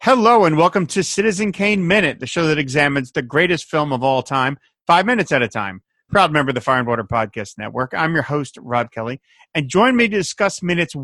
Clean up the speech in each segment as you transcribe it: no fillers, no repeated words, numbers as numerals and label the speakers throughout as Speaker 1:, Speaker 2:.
Speaker 1: Hello and welcome to Citizen Kane Minute, the show that examines the greatest film of all time, 5 minutes at a time. Proud member of the Fire and Water Podcast Network. I'm your host, Rob Kelly, and join me to discuss minutes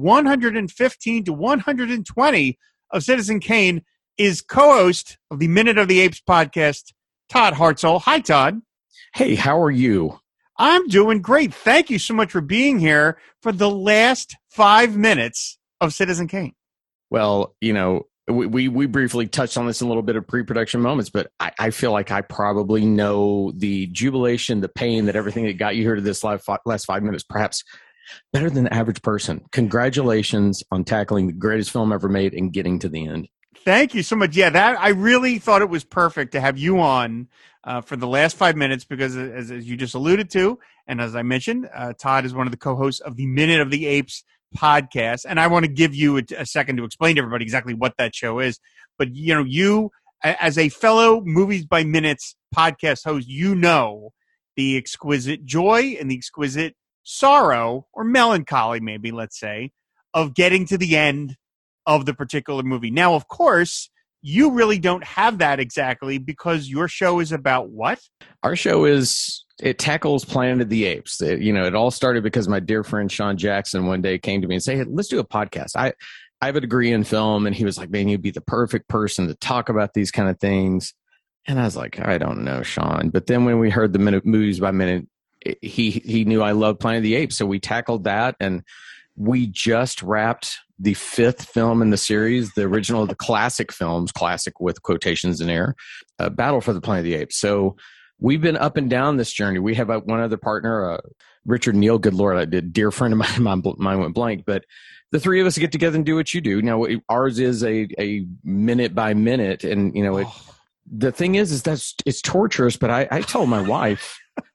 Speaker 1: 115 to 120 of Citizen Kane is co-host of the Minute of the Apes podcast, Todd Hartzell. Hi, Todd.
Speaker 2: Hey, how are you?
Speaker 1: I'm doing great. Thank you so much for being here for the last 5 minutes of Citizen Kane.
Speaker 2: Well, you know, we briefly touched on this in a little bit of pre-production moments, but I feel like I probably know the jubilation, the pain, that everything that got you here to this last 5 minutes, perhaps better than the average person. Congratulations on tackling the greatest film ever made and getting to the end.
Speaker 1: Thank you so much. Yeah, that I really thought it was perfect to have you on for the last 5 minutes because, as you just alluded to, and as I mentioned, Todd is one of the co-hosts of the Minute of the Apes podcast, and I want to give you a second to explain to everybody exactly what that show is. But you know, you as a fellow Movies by Minutes podcast host, you know the exquisite joy and the exquisite sorrow or melancholy, maybe let's say, of getting to the end of the particular movie. Now, of course, you really don't have that exactly because your show is about what?
Speaker 2: Our show it tackles Planet of the Apes. It all started because my dear friend Sean Jackson one day came to me and said, hey, let's do a podcast. I have a degree in film, and he was like, man, you'd be the perfect person to talk about these kind of things. And I was like, I don't know, Sean. But then when we heard the Movies by Minute, he knew I loved Planet of the Apes. So we tackled that, and we just wrapped the 5th film in the series, the original, the classic films, classic with quotations in air, Battle for the Planet of the Apes. So we've been up and down this journey. We have one other partner, Richard Neal. Good Lord, I did. Dear friend of mine, mine went blank. But the three of us get together and do what you do. Now, ours is a minute by minute, and the thing is that it's torturous. But I told my wife,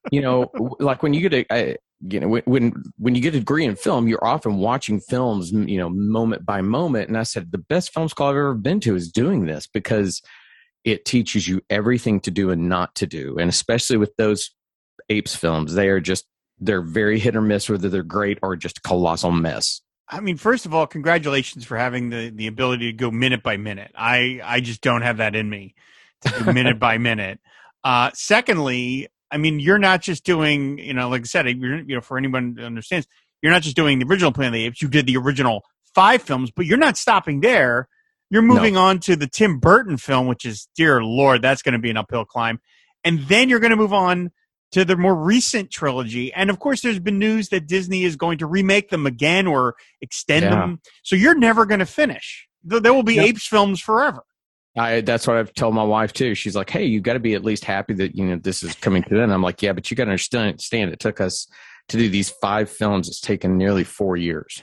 Speaker 2: like when you get when you get a degree in film, you're often watching films, moment by moment. And I said, the best film school I've ever been to is doing this because it teaches you everything to do and not to do. And especially with those Apes films, they're very hit or miss, whether they're great or just a colossal mess.
Speaker 1: I mean, first of all, congratulations for having the ability to go minute by minute. I just don't have that in me to do minute by minute. Secondly, I mean, you're not just doing, like I said, for anyone who understands, you're not just doing the original Planet of the Apes. You did the original 5 films, but you're not stopping there. You're moving on to the Tim Burton film, which is, dear Lord, that's going to be an uphill climb. And then you're going to move on to the more recent trilogy. And of course, there's been news that Disney is going to remake them again or extend them. So you're never going to finish. There will be Apes films forever.
Speaker 2: That's what I've told my wife too. She's like, hey, you've got to be at least happy that, this is coming to the end. I'm like, yeah, but you got to understand it took us to do these 5 films. It's taken nearly 4 years.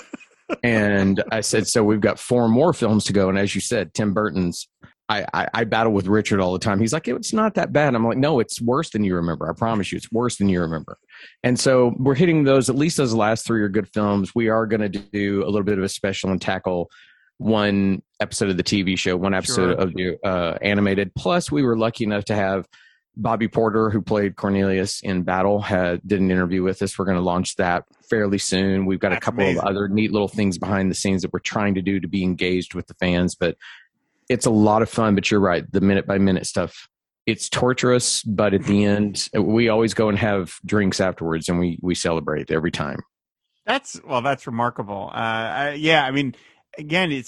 Speaker 2: And I said, so we've got 4 more films to go. And as you said, Tim Burton's, I battle with Richard all the time. He's like, it's not that bad. I'm like, no, it's worse than you remember. I promise you, it's worse than you remember. And so we're hitting those, at least those last 3 are good films. We are going to do a little bit of a special and tackle one episode of the TV show, one episode of the animated. Plus, we were lucky enough to have Bobby Porter, who played Cornelius in Battle, did an interview with us. We're going to launch that fairly soon. We've got a couple of other neat little things behind the scenes that we're trying to do to be engaged with the fans. But it's a lot of fun. But you're right, the minute by minute stuff, it's torturous. But at the end, we always go and have drinks afterwards, and we celebrate every time.
Speaker 1: That's remarkable. I mean, again, it's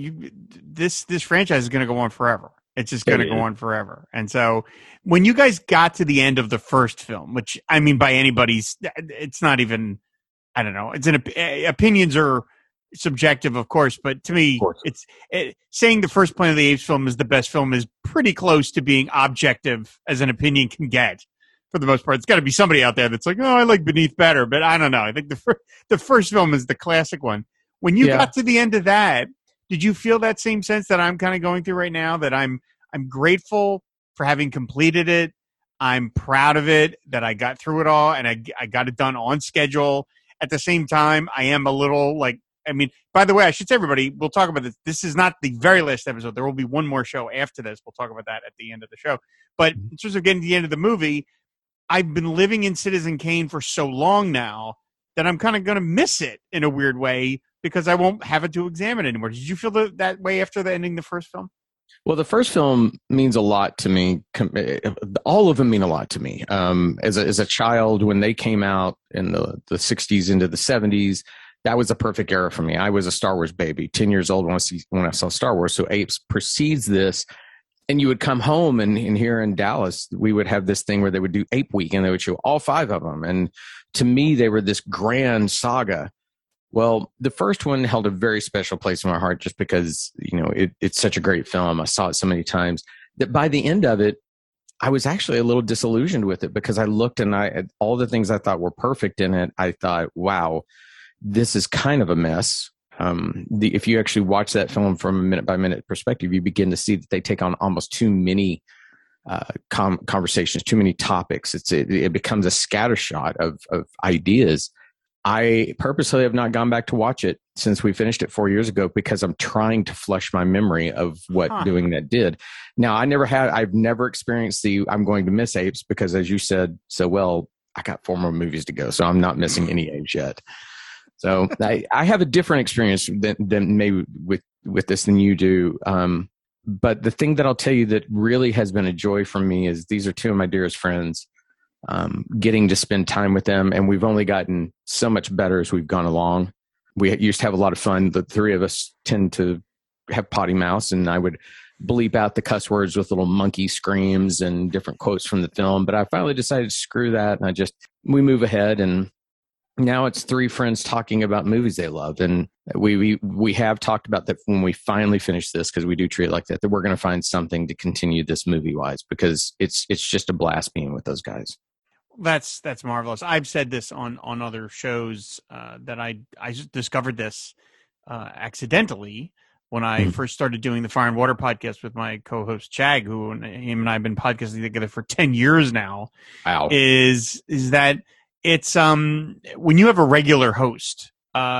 Speaker 1: this franchise is going to go on forever. It's just going to go on forever. And so when you guys got to the end of the first film, which I mean, by anybody's, it's not even, I don't know, opinions are subjective, of course, but to me, saying the first Planet of the Apes film is the best film is pretty close to being objective as an opinion can get. For the most part, it's got to be somebody out there that's like, oh, I like Beneath better, but I don't know. I think the first film is the classic one. When you got to the end of that, did you feel that same sense that I'm kind of going through right now, that I'm grateful for having completed it? I'm proud of it, that I got through it all, and I got it done on schedule. At the same time, I am a little like, I mean, by the way, I should say, everybody, we'll talk about this. This is not the very last episode. There will be one more show after this. We'll talk about that at the end of the show. But in terms of getting to the end of the movie, I've been living in Citizen Kane for so long now that I'm kind of going to miss it in a weird way because I won't have it to examine anymore. Did you feel that way after the ending the first film?
Speaker 2: Well, the first film means a lot to me. All of them mean a lot to me. As a child, when they came out in the 60s into the 70s, that was a perfect era for me. I was a Star Wars baby, 10 years old when I saw Star Wars. So Apes precedes this. And you would come home and here in Dallas, we would have this thing where they would do Ape Week and they would show all 5 of them. And to me, they were this grand saga. Well, the first one held a very special place in my heart just because, it's such a great film. I saw it so many times that by the end of it, I was actually a little disillusioned with it because I looked and all the things I thought were perfect in it, I thought, wow, this is kind of a mess. If you actually watch that film from a minute by minute perspective, you begin to see that they take on almost too many conversations, too many topics. It becomes a scattershot of ideas. I purposely have not gone back to watch it since we finished it 4 years ago because I'm trying to flush my memory of what doing that did. Now, I've never experienced I'm going to miss Apes because, as you said so well, I got 4 more movies to go, so I'm not missing any Apes yet. So I have a different experience than maybe with this than you do. But the thing that I'll tell you that really has been a joy for me is these are 2 of my dearest friends. Getting to spend time with them, and we've only gotten so much better as we've gone along. We used to have a lot of fun. The 3 of us tend to have potty mouths, and I would bleep out the cuss words with little monkey screams and different quotes from the film. But I finally decided to screw that, and we move ahead, and now it's 3 friends talking about movies they love. And we have talked about that when we finally finish this, because we do treat it like that we're going to find something to continue this movie wise, because it's just a blast being with those guys.
Speaker 1: That's marvelous. I've said this on other shows that I discovered this accidentally when I first started doing the Fire and Water podcast with my co-host Chag, who him and I have been podcasting together for 10 years now.
Speaker 2: Wow.
Speaker 1: Is that it's when you have a regular host,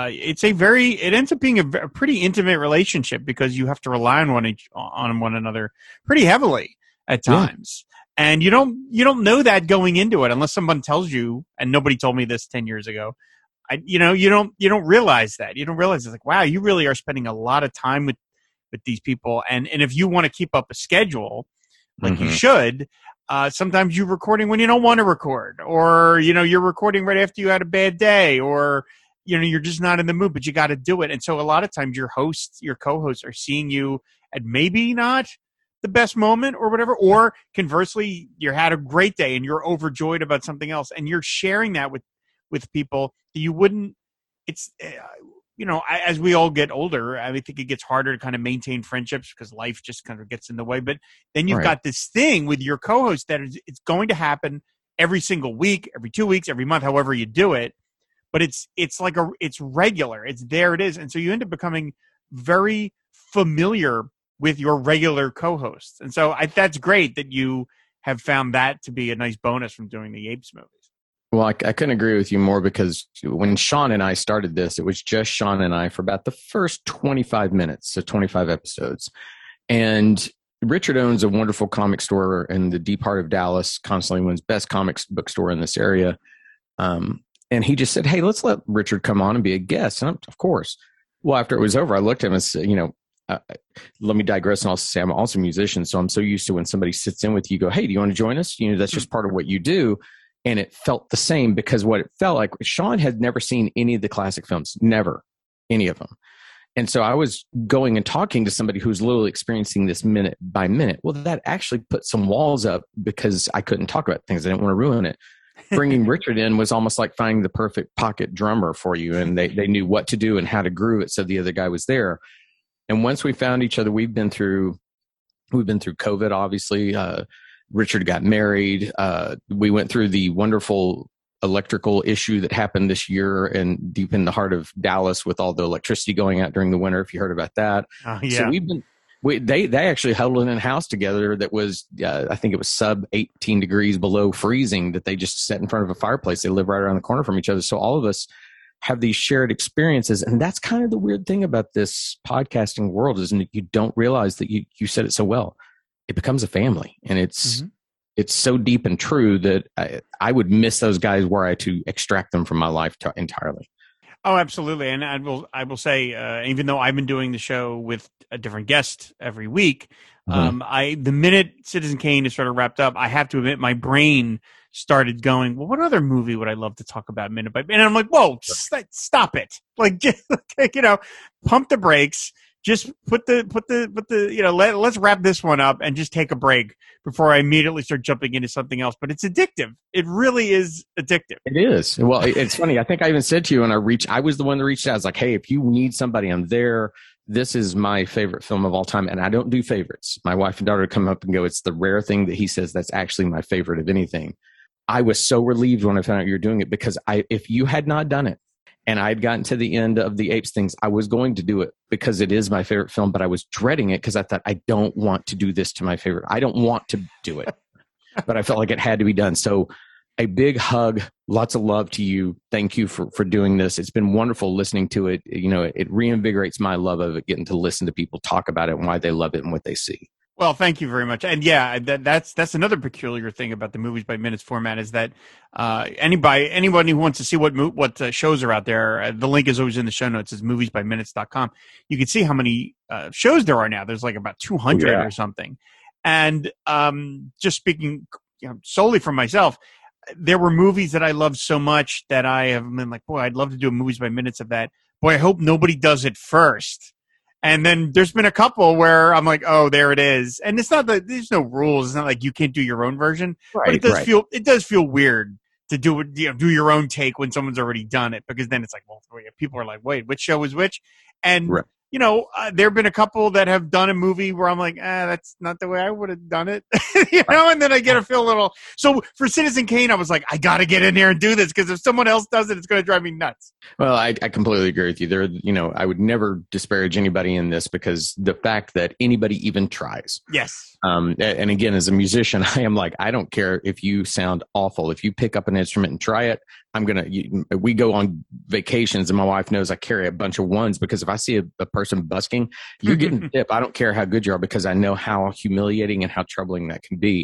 Speaker 1: it ends up being a pretty intimate relationship because you have to rely on one another pretty heavily at times. Yeah. And you don't know that going into it unless someone tells you, and nobody told me this 10 years ago. You don't realize that. You don't realize it's like, wow, you really are spending a lot of time with these people. And if you want to keep up a schedule like you should, sometimes you're recording when you don't want to record, or, you're recording right after you had a bad day, or, you're just not in the mood, but you got to do it. And so a lot of times your co-hosts are seeing you at maybe not the best moment or whatever, or conversely, you had a great day and you're overjoyed about something else, and you're sharing that with people that you wouldn't. It's as we all get older, I think it gets harder to kind of maintain friendships because life just kind of gets in the way. But then you've got this thing with your co-host that it's going to happen every single week, every 2 weeks, every month, however you do it. But it's regular. It's there. It is, and so you end up becoming very familiar with your regular co-hosts. And so that's great that you have found that to be a nice bonus from doing the Apes movies.
Speaker 2: Well, I couldn't agree with you more, because when Sean and I started this, it was just Sean and I for about the first 25 minutes, so 25 episodes. And Richard owns a wonderful comic store in the deep heart of Dallas, constantly wins best comics bookstore in this area. And he just said, hey, let's let Richard come on and be a guest. And of course. Well, after it was over, I looked at him and said, let me digress and also say I'm also a musician. So I'm so used to when somebody sits in with you, go, hey, do you want to join us? That's just part of what you do. And it felt the same, because what it felt like, Sean had never seen any of the classic films, never, any of them. And so I was going and talking to somebody who's literally experiencing this minute by minute. Well, that actually put some walls up because I couldn't talk about things. I didn't want to ruin it. Bringing Richard in was almost like finding the perfect pocket drummer for you. And they knew what to do and how to groove it so the other guy was there. And once we found each other, we've been through COVID, obviously. Richard got married. We went through the wonderful electrical issue that happened this year and deep in the heart of Dallas with all the electricity going out during the winter, if you heard about that. So they actually huddled in a house together that was, I think it was sub 18 degrees below freezing, that they just sat in front of a fireplace. They live right around the corner from each other. So all of us have these shared experiences. And that's kind of the weird thing about this podcasting world, is that you don't realize that you said it so well. It becomes a family, and it's so deep and true that I would miss those guys were I to extract them from my life entirely.
Speaker 1: Oh, absolutely. And I will say, even though I've been doing the show with a different guest every week, The minute Citizen Kane is sort of wrapped up, I have to admit my brain started going, well, what other movie would I love to talk about minute by minute? And I'm like, whoa, stop it. Like, just, pump the brakes. Just put the let's wrap this one up and just take a break before I immediately start jumping into something else. But it's addictive. It really is addictive.
Speaker 2: It is. Well, it's funny. I think I even said to you when I was the one that reached out. I was like, hey, if you need somebody, I'm there. This is my favorite film of all time. And I don't do favorites. My wife and daughter come up and go, it's the rare thing that he says that's actually my favorite of anything. I was so relieved when I found out you were doing it, because if you had not done it and I'd gotten to the end of the Apes things, I was going to do it because it is my favorite film, but I was dreading it because I thought, I don't want to do this to my favorite. I don't want to do it, but I felt like it had to be done. So a big hug, lots of love to you. Thank you for doing this. It's been wonderful listening to it. It reinvigorates my love of it, getting to listen to people talk about it and why they love it and what they see.
Speaker 1: Well, thank you very much. And yeah, that's another peculiar thing about the Movies by Minutes format is that anyone who wants to see what shows are out there, the link is always in the show notes. It's moviesbyminutes.com. You can see how many shows there are now. There's like about 200 or something. And just speaking solely for myself, there were movies that I loved so much that I have been like, boy, I'd love to do a Movies by Minutes of that. Boy, I hope nobody does it first. And then there's been a couple where I'm like, oh, there it is. And it's not that there's no rules. It's not like you can't do your own version, but it does feel weird to do your own take when someone's already done it, because then it's like, well, people are like, wait, which show is which? And there have been a couple that have done a movie where I'm like, that's not the way I would have done it, and then I get to feel a little. So for Citizen Kane, I was like, I got to get in there and do this, because if someone else does it, it's going to drive me nuts.
Speaker 2: Well, I completely agree with you. I would never disparage anybody in this, because the fact that anybody even tries.
Speaker 1: Yes.
Speaker 2: And again, as a musician, I am like, I don't care if you sound awful. If you pick up an instrument and try it, we go on vacations and my wife knows I carry a bunch of ones, because if I see a person busking, you're getting tip. I don't care how good you are, because I know how humiliating and how troubling that can be.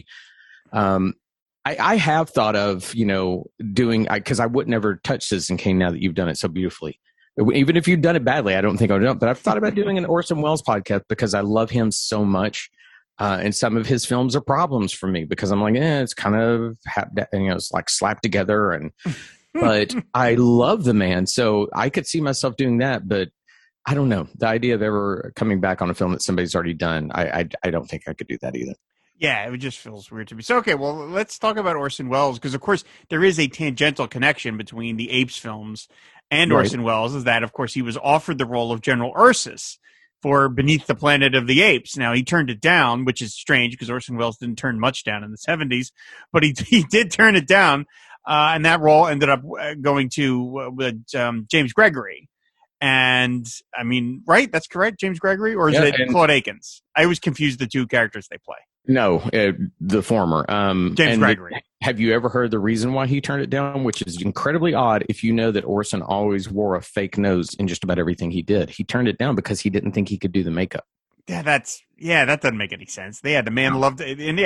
Speaker 2: I have thought of, doing, because I would never touch Citizen Kane now that you've done it so beautifully. Even if you've done it badly, I don't think I would do it. But I've thought about doing an Orson Welles podcast, because I love him so much. And some of his films are problems for me, because I'm like, it's kind of, it's like slapped together. But I love the man. So I could see myself doing that. But I don't know. The idea of ever coming back on a film that somebody's already done, I don't think I could do that either.
Speaker 1: Yeah, it just feels weird to me. So, okay, well, let's talk about Orson Welles, because, of course, there is a tangential connection between the Apes films and Orson Welles, is that, of course, he was offered the role of General Ursus for Beneath the Planet of the Apes. Now, he turned it down, which is strange, because Orson Welles didn't turn much down in the 70s, but he did turn it down, and that role ended up going to James Gregory. And, I mean, right? That's correct, James Gregory? Or is it Claude Akins? I always confuse the two characters they play.
Speaker 2: No, the former.
Speaker 1: James Gregory.
Speaker 2: Have you ever heard the reason why he turned it down? Which is incredibly odd if you know that Orson always wore a fake nose in just about everything he did. He turned it down because he didn't think he could do the makeup.
Speaker 1: Yeah, that doesn't make any sense. The man loved it, and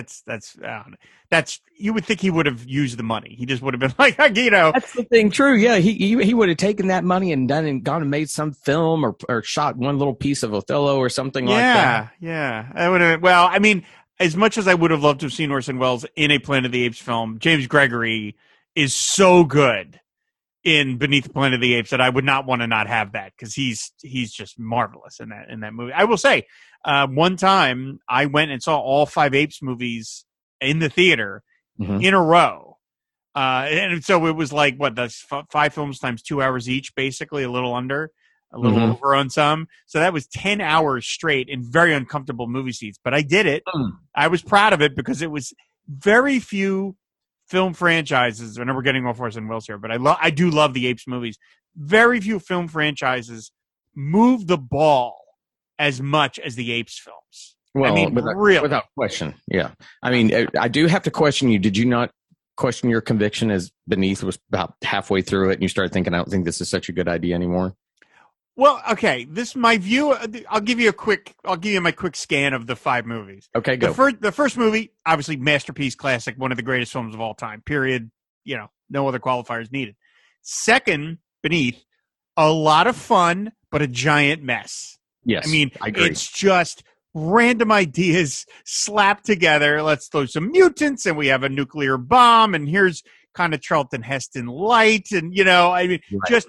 Speaker 1: that's you would think he would have used the money. He just would have been like,
Speaker 2: That's the thing. True. Yeah, he would have taken that money and gone and made some film or shot one little piece of Othello or something like that.
Speaker 1: Yeah. I would have. Well, I mean, as much as I would have loved to have seen Orson Welles in a Planet of the Apes film, James Gregory is so good in Beneath the Planet of the Apes that I would not want to not have that, because he's just marvelous in that movie. I will say, one time I went and saw all 5 Apes movies in the theater in a row. And so it was like, that's 5 films times 2 hours each, basically a little under, a little over on some. So that was 10 hours straight in very uncomfortable movie seats. But I did it. I was proud of it, because it was very few film franchises. I know we're getting off Orson Welles here, but I do love the Apes movies. Very few film franchises move the ball as much as the Apes films.
Speaker 2: Well,
Speaker 1: I mean,
Speaker 2: without question. Yeah. I mean, I do have to question you. Did you not question your conviction as Beneath was about halfway through it and you started thinking, I don't think this is such a good idea anymore?
Speaker 1: Well, okay. This is my view. I'll give you my quick scan of the 5 movies.
Speaker 2: Okay, go.
Speaker 1: The first movie, obviously masterpiece, classic, one of the greatest films of all time. Period. No other qualifiers needed. Second, Beneath, a lot of fun, but a giant mess.
Speaker 2: Yes,
Speaker 1: I mean,
Speaker 2: I agree.
Speaker 1: It's just random ideas slapped together. Let's throw some mutants, and we have a nuclear bomb, and here's kind of Charlton Heston light, and I mean,
Speaker 2: Right.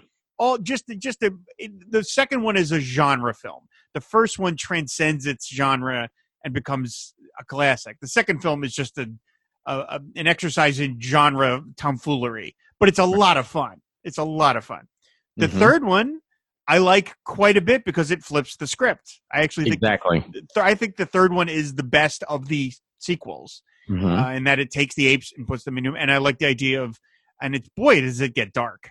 Speaker 1: the second one is a genre film. The first one transcends its genre and becomes a classic. The second film is just an exercise in genre tomfoolery, but it's a lot of fun. It's a lot of fun. The third one I like quite a bit because it flips the script. I actually think I think the third one is the best of the sequels, in that it takes the apes and puts them in. And I like the idea of, and it's, boy, does it get dark.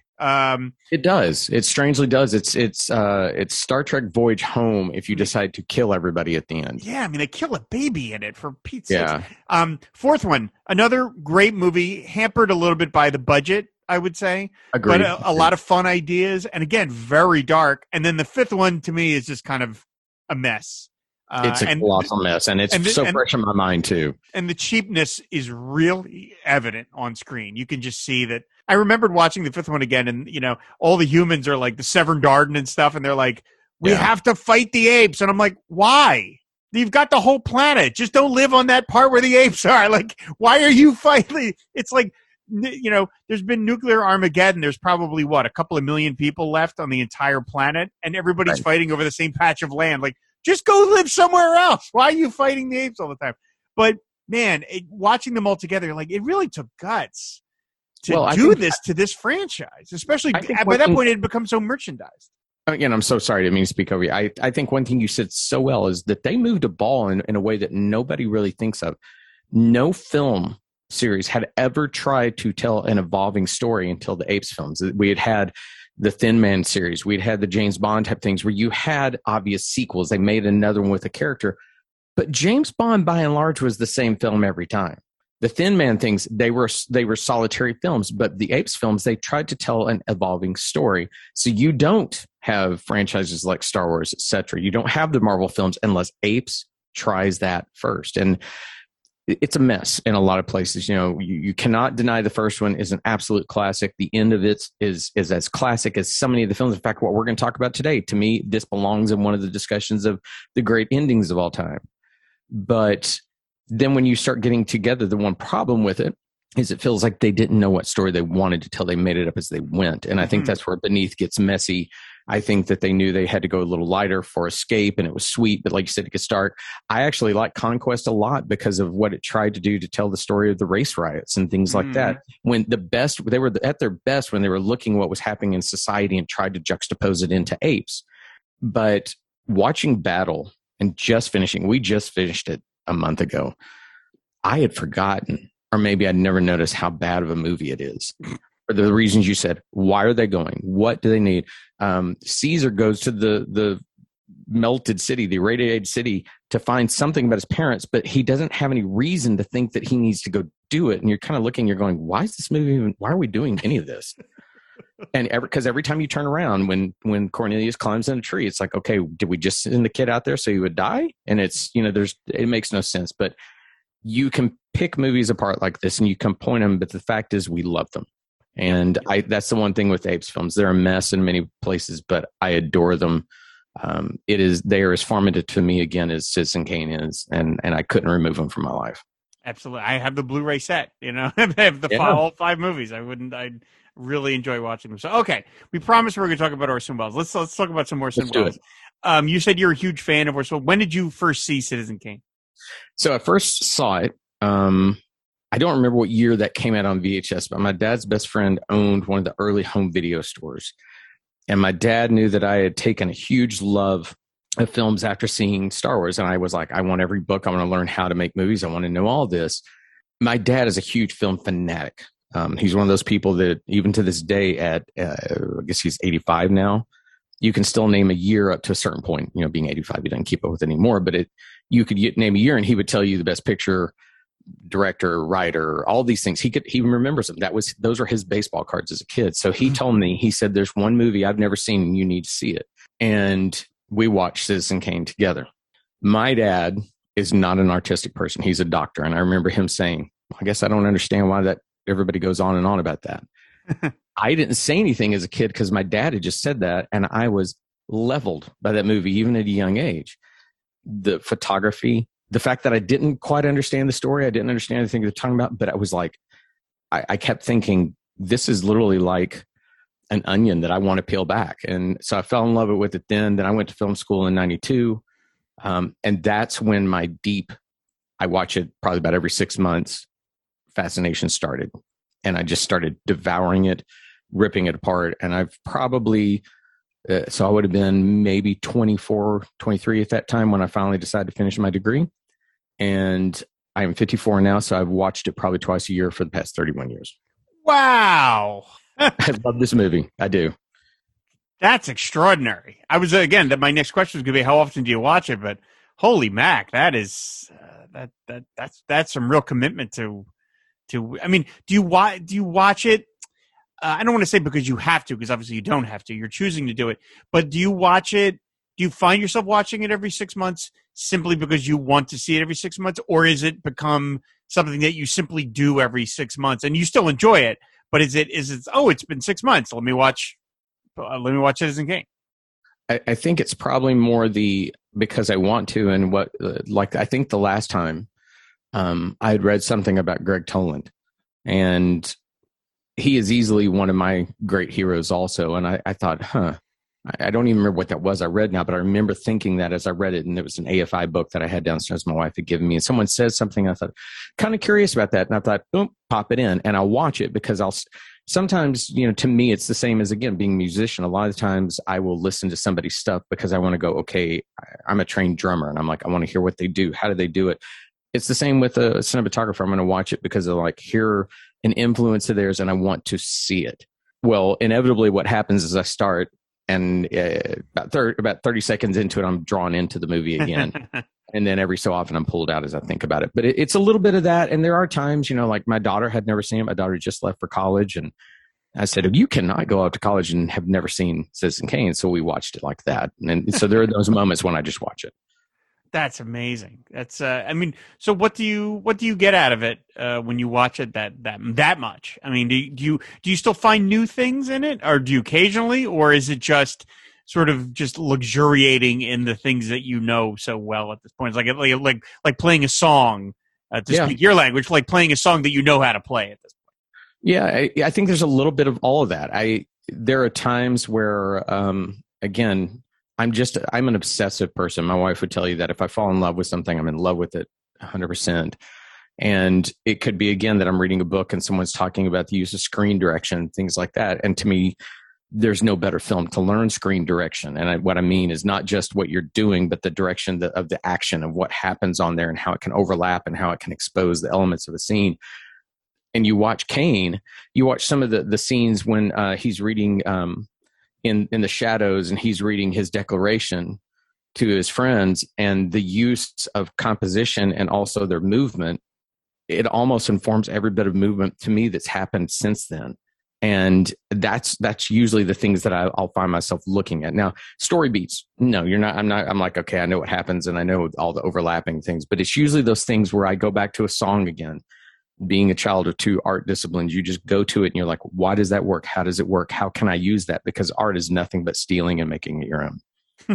Speaker 2: It does. It strangely does. It's Star Trek Voyage Home if you decide to kill everybody at the end.
Speaker 1: Yeah, I mean, they kill a baby in it, for Pete's sake. Fourth one, another great movie, hampered a little bit by the budget, I would say.
Speaker 2: Agreed.
Speaker 1: But a lot of fun ideas, and again, very dark. And then the fifth one, to me, is just kind of a mess.
Speaker 2: It's a colossal mess, and it's fresh in my mind, too.
Speaker 1: And the cheapness is really evident on screen. You can just see that. I remembered watching the fifth one again, and, all the humans are like the Severn Garden and stuff, and they're like, we have to fight the apes. And I'm like, why? You've got the whole planet. Just don't live on that part where the apes are. Like, why are you fighting? It's like, there's been nuclear Armageddon. There's probably, a couple of million people left on the entire planet, and everybody's fighting over the same patch of land. Like, just go live somewhere else. Why are you fighting the apes all the time? But, man, watching them all together, like, it really took guts to do this to this franchise, especially by that point it had become so merchandised.
Speaker 2: Again, I'm so sorry. I didn't mean to speak over you. I think one thing you said so well is that they moved a ball in a way that nobody really thinks of. No film series had ever tried to tell an evolving story until the Apes films. We had the Thin Man series. We'd had the James Bond type things where you had obvious sequels. They made another one with a character. But James Bond, by and large, was the same film every time. The Thin Man things, they were solitary films, but the Apes films, they tried to tell an evolving story. So you don't have franchises like Star Wars, etc. You don't have the Marvel films unless Apes tries that first. And it's a mess in a lot of places. You cannot deny the first one is an absolute classic. The end of it is as classic as so many of the films. In fact, what we're going to talk about today, to me, this belongs in one of the discussions of the great endings of all time. But then when you start getting together, the one problem with it is it feels like they didn't know what story they wanted to tell. They made it up as they went. And I think that's where Beneath gets messy. I think that they knew they had to go a little lighter for Escape, and it was sweet, but like you said, it could start. I actually like Conquest a lot because of what it tried to do to tell the story of the race riots and things like that. When they were at their best when they were looking what was happening in society and tried to juxtapose it into Apes. But watching Battle and we just finished it a month ago, I had forgotten, or maybe I'd never noticed how bad of a movie it is. For the reasons you said. Why are they going? What do they need? Caesar goes to the melted city, the irradiated city, to find something about his parents, but he doesn't have any reason to think that he needs to go do it. And you're kind of looking, you're going, why is this movie even, why are we doing any of this? And because every time you turn around, when Cornelius climbs in a tree, it's like, okay, did we just send the kid out there so he would die? And it's, it makes no sense. But you can pick movies apart like this and you can point them, but the fact is we love them. And that's the one thing with Apes films. They're a mess in many places, but I adore them. They are as formative to me again as Citizen Kane is, and I couldn't remove them from my life.
Speaker 1: Absolutely. I have the Blu-ray set, I have all 5 movies. I'd really enjoy watching them. So, okay. We promised we were going to talk about Orson Welles. Let's talk about some Orson Welles. You said you're a huge fan of Orson Welles. When did you first see Citizen Kane?
Speaker 2: So I first saw it. I don't remember what year that came out on VHS, but my dad's best friend owned one of the early home video stores. And my dad knew that I had taken a huge love of films after seeing Star Wars. And I was like, I want every book. I want to learn how to make movies. I want to know all this. My dad is a huge film fanatic. He's one of those people that even to this day I guess he's 85 now, you can still name a year up to a certain point. Being 85, he doesn't keep up with it anymore, but you could name a year and he would tell you the best picture, director, writer, all these things. He remembers them. Those were his baseball cards as a kid. So he told me, he said, there's one movie I've never seen and you need to see it. And we watched Citizen Kane together. My dad is not an artistic person. He's a doctor. And I remember him saying, I guess I don't understand why that everybody goes on and on about that. I didn't say anything as a kid because my dad had just said that. And I was leveled by that movie, even at a young age. the photography, the fact that I didn't quite understand the story. I didn't understand anything they're talking about, but I was like, I kept thinking, this is literally like an onion that I want to peel back. And so I fell in love with it then. Then I went to film school in 92. And that's when my deep, I watch it probably about every 6 months, fascination started. And I just started devouring it, ripping it apart. And I've probably, so I would have been maybe 24, 23 at that time when I finally decided to finish my degree. And I am 54 now, so I've watched it probably twice a year for the past 31 years.
Speaker 1: Wow.
Speaker 2: I love this movie. I do.
Speaker 1: That's extraordinary. I was, again, that my next question was going to be, how often do you watch it? But holy Mac, that is, that's some real commitment to, I mean, do you watch it? I don't want to say because you have to, because obviously you don't have to. You're choosing to do it. But do you watch it? Do you find yourself watching it every 6 months simply because you want to see it every 6 months? Or is it become something that you simply do every 6 months and you still enjoy it? But is it, oh, it's been 6 months. Let me watch Citizen Kane.
Speaker 2: I think it's probably more because I want to, and what, like, I think the last time I had read something about Greg Toland, and he is easily one of my great heroes also. And I thought, I don't even remember what that was I read now, but I remember thinking that as I read it, and it was an AFI book that I had downstairs my wife had given me, and someone said something. I thought, kind of curious about that. And I thought, boom, pop it in, and I'll watch it because sometimes, to me, it's the same as, again, being a musician. A lot of times I will listen to somebody's stuff because I want to go, okay, I'm a trained drummer, and I'm like, I want to hear what they do. How do they do it? It's the same with a cinematographer. I'm going to watch it because I like hear an influence of theirs and I want to see it. Well, inevitably what happens is I start, and about 30 seconds into it, I'm drawn into the movie again. And then every so often I'm pulled out as I think about it. But it's a little bit of that. And there are times, like my daughter had never seen it. My daughter just left for college. And I said, you cannot go out to college and have never seen Citizen Kane. So we watched it like that. And so there are those moments when I just watch it.
Speaker 1: That's amazing. That's, I mean, so what do you get out of it when you watch it that much? I mean, do you still find new things in it, or do you occasionally, or is it just sort of just luxuriating in the things that you know so well at this point? It's like playing a song to speak your language, like playing a song that you know how to play at this point.
Speaker 2: Yeah, I think there's a little bit of all of that. There are times where, again, I'm an obsessive person. My wife would tell you that if I fall in love with something, I'm in love with it 100%. And it could be, again, that I'm reading a book and someone's talking about the use of screen direction, things like that. And to me, there's no better film to learn screen direction. And what I mean is not just what you're doing, but the direction of the action of what happens on there and how it can overlap and how it can expose the elements of a scene. And you watch Kane, you watch some of the scenes when he's reading in the shadows, and he's reading his declaration to his friends, and the use of composition and also their movement, it almost informs every bit of movement to me that's happened since then. And that's usually the things that I'll find myself looking at. Now, story beats, no, you're not. I'm like, okay, I know what happens and I know all the overlapping things, but it's usually those things where I go back to a song again. Being a child of two art disciplines, you just go to it and you're like, why does that work? How does it work? How can I use that? Because art is nothing but stealing and making it your own.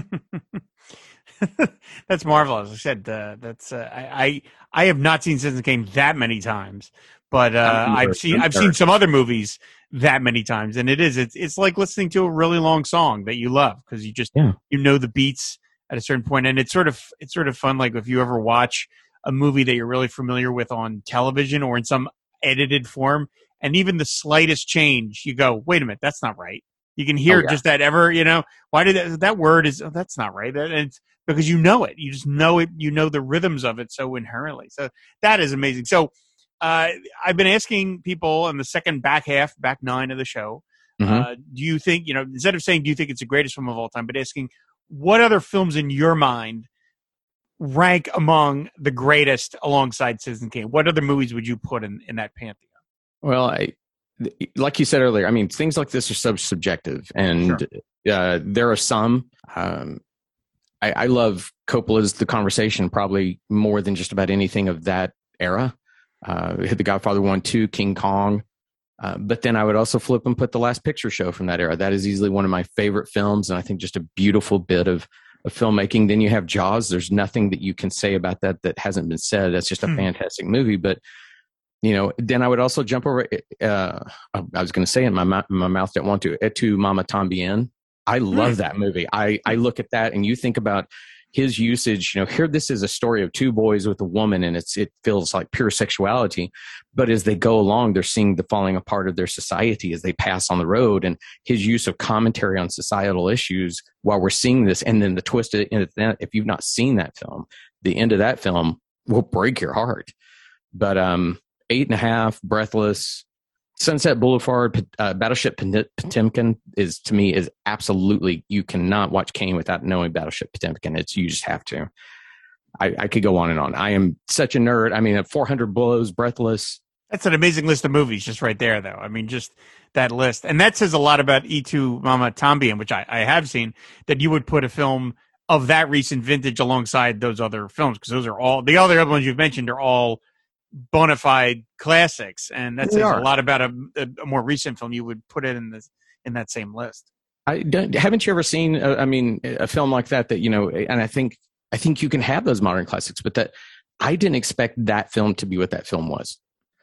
Speaker 1: That's marvelous. I said that's I have not seen Citizen Kane that many times, but I've seen some other movies that many times, and it's like listening to a really long song that you love because you just you know the beats at a certain point, and it's sort of fun. Like if you ever watch a movie that you're really familiar with on television or in some edited form, and even the slightest change, you go, wait a minute, that's not right. You can hear just that why did that word is, that's not right. And it's because you know it. You just know it. You know the rhythms of it so inherently. So that is amazing. So I've been asking people in the back nine of the show, do you think, instead of saying, do you think it's the greatest film of all time, but asking what other films in your mind rank among the greatest alongside Citizen Kane? What other movies would you put in that pantheon?
Speaker 2: Well, like you said earlier, I mean, things like this are so subjective, and there are some. I love Coppola's The Conversation probably more than just about anything of that era. The Godfather 1, 2, King Kong. But then I would also flip and put The Last Picture Show from that era. That is easily one of my favorite films, and I think just a beautiful bit of of filmmaking. Then you have Jaws. There's nothing that you can say about that hasn't been said. That's just a fantastic movie. But then I would also jump over. I was going to say it, my mouth didn't want to. Et tu, Mama Tambien. I love that movie. I look at that, and you think about his usage. Here this is a story of two boys with a woman, and it feels like pure sexuality. But as they go along, they're seeing the falling apart of their society as they pass on the road, and his use of commentary on societal issues while we're seeing this, and then the twist in it. If you've not seen that film, the end of that film will break your heart. But 8.5, Breathless, Sunset Boulevard, Battleship Potemkin is absolutely, you cannot watch Kane without knowing Battleship Potemkin. You just have to. I could go on and on. I am such a nerd. I mean, 400 Blows, Breathless.
Speaker 1: That's an amazing list of movies just right there, though. I mean, just that list. And that says a lot about Et tu, Mama Tambien, which I have seen, that you would put a film of that recent vintage alongside those other films, because those are all, the other ones you've mentioned are all bona fide classics. And that says a lot about a more recent film. You would put it in that same list.
Speaker 2: Haven't you ever seen, a film like that, and I think you can have those modern classics, but that I didn't expect that film to be what that film was.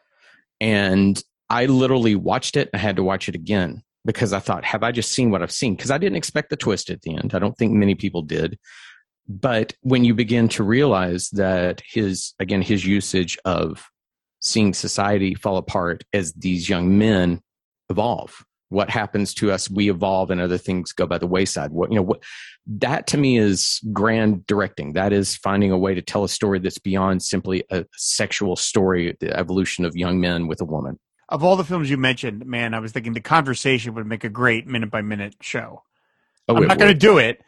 Speaker 2: And I literally watched it. I had to watch it again because I thought, have I just seen what I've seen? Because I didn't expect the twist at the end. I don't think many people did. But when you begin to realize that his usage of seeing society fall apart as these young men evolve, what happens to us? We evolve and other things go by the wayside. That to me is grand directing. That is finding a way to tell a story that's beyond simply a sexual story, the evolution of young men with a woman.
Speaker 1: Of all the films you mentioned, man, I was thinking The Conversation would make a great minute-by-minute show. I'm not going to do it.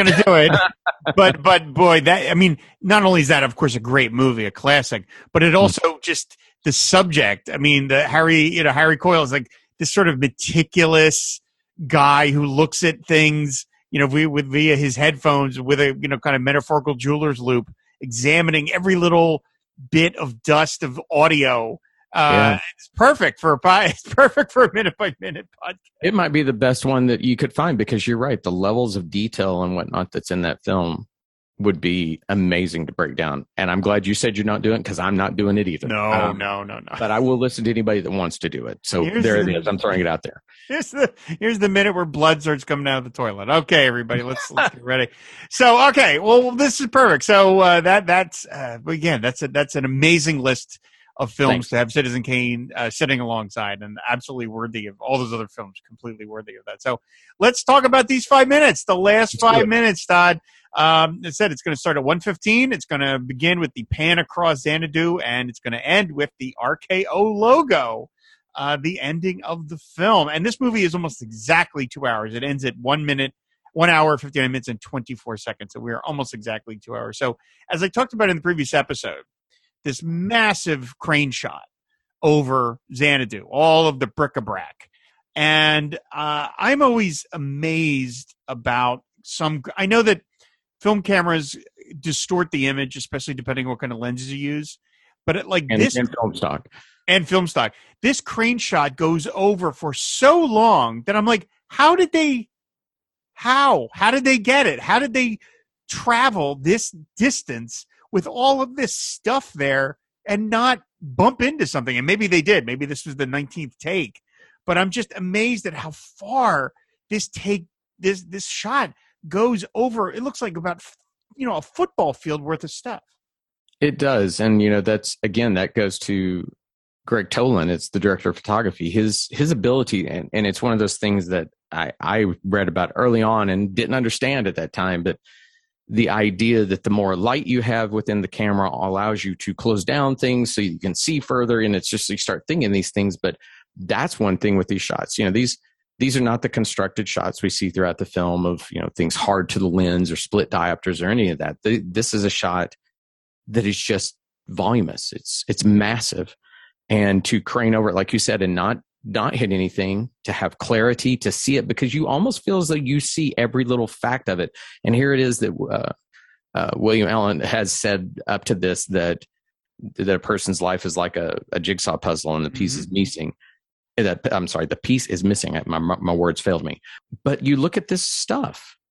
Speaker 1: but boy, not only is that, of course, a great movie, a classic, but it also just the subject. I mean, Harry Coyle is like this sort of meticulous guy who looks at things, via his headphones with a, kind of metaphorical jeweler's loop, examining every little bit of dust of audio. It's perfect for a minute-by-minute podcast.
Speaker 2: It might be the best one that you could find, because you're right. The levels of detail and whatnot that's in that film would be amazing to break down. And I'm glad you said you're not doing it, because I'm not doing it either.
Speaker 1: No.
Speaker 2: But I will listen to anybody that wants to do it. So it is. I'm throwing it out there.
Speaker 1: Here's the minute where blood starts coming out of the toilet. Okay, everybody, let's get ready. So, okay, well, this is perfect. So that's an amazing list of films to have Citizen Kane sitting alongside, and absolutely worthy of all those other films, completely worthy of that. So let's talk about these 5 minutes, the last 5 minutes, Todd. It said it's going to start at 1:15. It's going to begin with the pan across Xanadu, and it's going to end with the RKO logo, the ending of the film. And this movie is almost exactly 2 hours. It ends at 1 hour, 59 minutes, and 24 seconds. So we are almost exactly 2 hours. So as I talked about in the previous episode, this massive crane shot over Xanadu, all of the bric-a-brac. And I'm always amazed about I know that film cameras distort the image, especially depending on what kind of lenses you use. But and
Speaker 2: film stock.
Speaker 1: And film stock. This crane shot goes over for so long that I'm like, how did they get it? How did they travel this distance with all of this stuff there and not bump into something? And maybe they did. Maybe this was the 19th take. But I'm just amazed at how far this shot goes over. It looks like about, a football field worth of stuff.
Speaker 2: It does. And, that goes to Greg Toland. It's the director of photography. His ability, and it's one of those things that I read about early on and didn't understand at that time, but the idea that the more light you have within the camera allows you to close down things so you can see further. And it's just, you start thinking these things, but that's one thing with these shots. These are not the constructed shots we see throughout the film of, things hard to the lens or split diopters or any of that. This is a shot that is just voluminous. It's massive. And to crane over it, like you said, and not hit anything, to have clarity, to see it, because you almost feel as though you see every little fact of it. And here it is that William Allen has said up to this, that a person's life is like a jigsaw puzzle and the piece is missing. The piece is missing. My words failed me. But you look at this stuff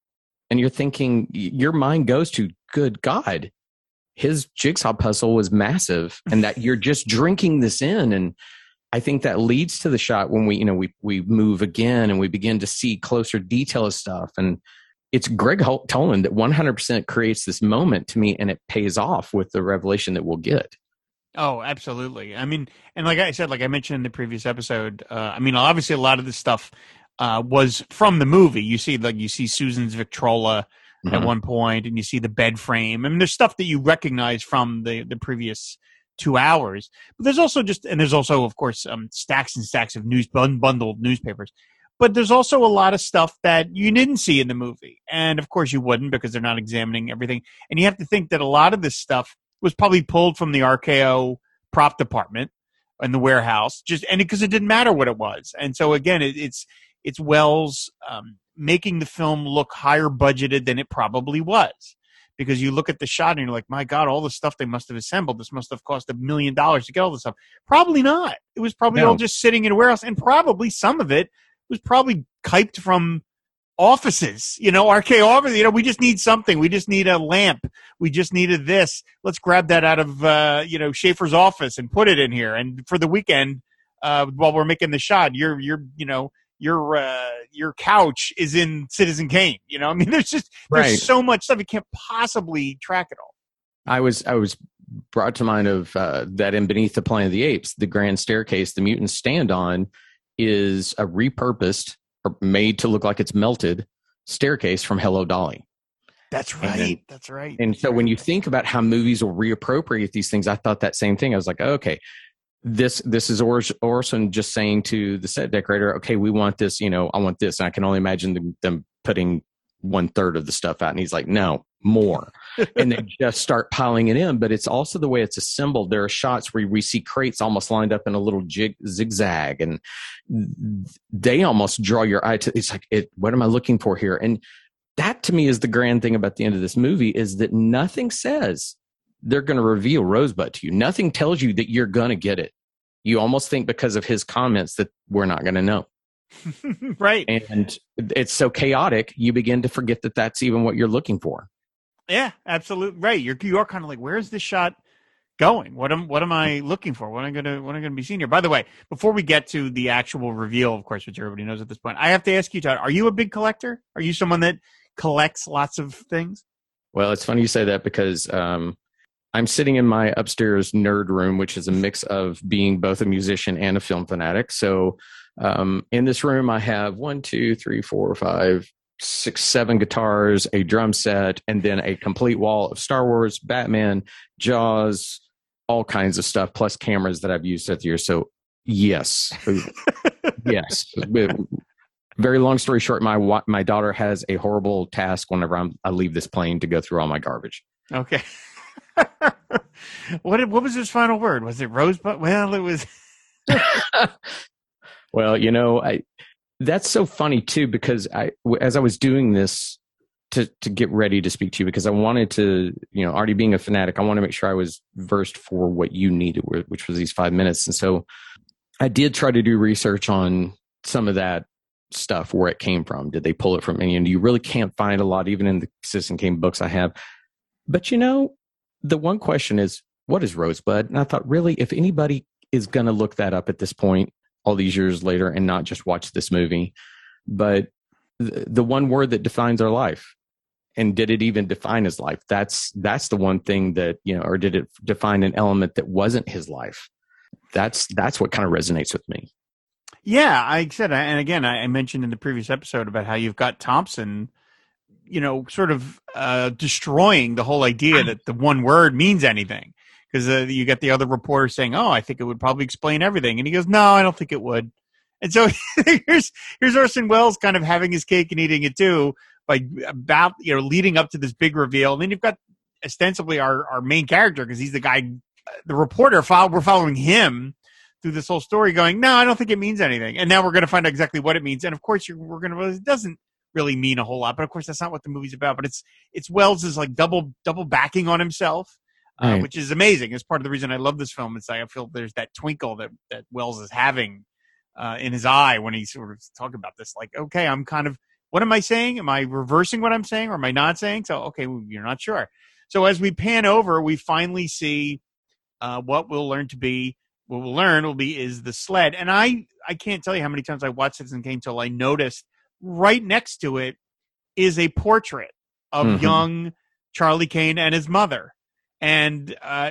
Speaker 2: and you're thinking, your mind goes to, good God, his jigsaw puzzle was massive, and that you're just drinking this in. And I think that leads to the shot when we move again and we begin to see closer detail of stuff. And it's Greg Toland that 100% creates this moment to me, and it pays off with the revelation that we'll get.
Speaker 1: Oh, absolutely. I mean, and like I said, like I mentioned in the previous episode, I mean, obviously a lot of this stuff was from the movie. You see Susan's Victrola at one point, and you see the bed frame. I mean, there's stuff that you recognize from the previous 2 hours. But there's also of course stacks and stacks of bundled newspapers. But there's also a lot of stuff that you didn't see in the movie, and of course you wouldn't, because they're not examining everything. And you have to think that a lot of this stuff was probably pulled from the RKO prop department in the warehouse, because it didn't matter what it was. And so again, it's Wells making the film look higher budgeted than it probably was, because you look at the shot and you're like, my God, all the stuff they must have assembled, this must have cost $1 million to get all this stuff. Probably not. It was probably all just sitting in a warehouse, and probably some of it was probably kyped from offices, RK office. We just need something. We just need a lamp. We just needed this. Let's grab that out of Schaefer's office and put it in here. And for the weekend, while we're making the shot, your couch is in Citizen Kane. I mean, there's so much stuff, you can't possibly track it all.
Speaker 2: I was brought to mind of that in Beneath the Planet of the Apes, the grand staircase the mutants stand on is a repurposed or made to look like it's melted staircase from Hello Dolly.
Speaker 1: That's right. That's right.
Speaker 2: And so when you think about how movies will reappropriate these things, I thought that same thing. I was like, okay, this is Orson just saying to the set decorator, okay, we want this, I want this. And I can only imagine them putting 1/3 of the stuff out. And he's like, no, more. And they just start piling it in. But it's also the way it's assembled. There are shots where we see crates almost lined up in a little zigzag, and they almost draw your eye to, it's like, what am I looking for here? And that to me is the grand thing about the end of this movie, is that nothing says they're going to reveal Rosebud to you. Nothing tells you that you're going to get it. You almost think because of his comments that we're not going to know.
Speaker 1: Right.
Speaker 2: And it's so chaotic, you begin to forget that that's even what you're looking for.
Speaker 1: Yeah, absolutely. Right. You are kind of like, where's this shot going? What am I looking for? What am I gonna be seeing here? By the way, before we get to the actual reveal, of course, which everybody knows at this point, I have to ask you, Todd, are you a big collector? Are you someone that collects lots of things?
Speaker 2: Well, it's funny you say that, because I'm sitting in my upstairs nerd room, which is a mix of being both a musician and a film fanatic. So in this room, I have 1, 2, 3, 4, 5, 6, 7 guitars, a drum set, and then a complete wall of Star Wars, Batman, Jaws, all kinds of stuff, plus cameras that I've used throughout the years. So yes, yes. Very long story short, my daughter has a horrible task whenever I leave this plane to go through all my garbage.
Speaker 1: Okay. What was his final word? Was it Rosebud? Well, it was.
Speaker 2: Well, that's so funny too, because as I was doing this to get ready to speak to you, because I wanted to, already being a fanatic, I want to make sure I was versed for what you needed, which was these 5 minutes. And so I did try to do research on some of that stuff, where it came from. Did they pull it from any? And you really can't find a lot, even in the Citizen Kane books I have. But the one question is, what is Rosebud? And I thought, really, if anybody is going to look that up at this point, all these years later, and not just watch this movie, but the one word that defines our life, and did it even define his life? That's the one thing that, or did it define an element that wasn't his life? That's what kind of resonates with me.
Speaker 1: Yeah, I said, and again, I mentioned in the previous episode about how you've got Thompson, sort of destroying the whole idea that the one word means anything. Because you get the other reporter saying, "Oh, I think it would probably explain everything," and he goes, "No, I don't think it would." And so here's Orson Welles kind of having his cake and eating it too, about leading up to this big reveal. And then you've got ostensibly our main character, because he's the guy, the reporter. We're following him through this whole story, going, "No, I don't think it means anything." And now we're going to find out exactly what it means. And of course, we're going to realize it doesn't really mean a whole lot. But of course, that's not what the movie's about. But it's Welles' like double backing on himself.
Speaker 2: Right.
Speaker 1: Which is amazing. It's part of the reason I love this film. It's like I feel there's that twinkle that Welles is having in his eye when he's sort of talking about this. Like, okay, I'm kind of what am I saying? Am I reversing what I'm saying, or am I not saying? So, okay, you're not sure. So as we pan over, we finally see what we'll learn to be. What we'll learn will be is the sled. And I can't tell you how many times I watched Citizen Kane till I noticed right next to it is a portrait of young Charlie Kane and his mother. And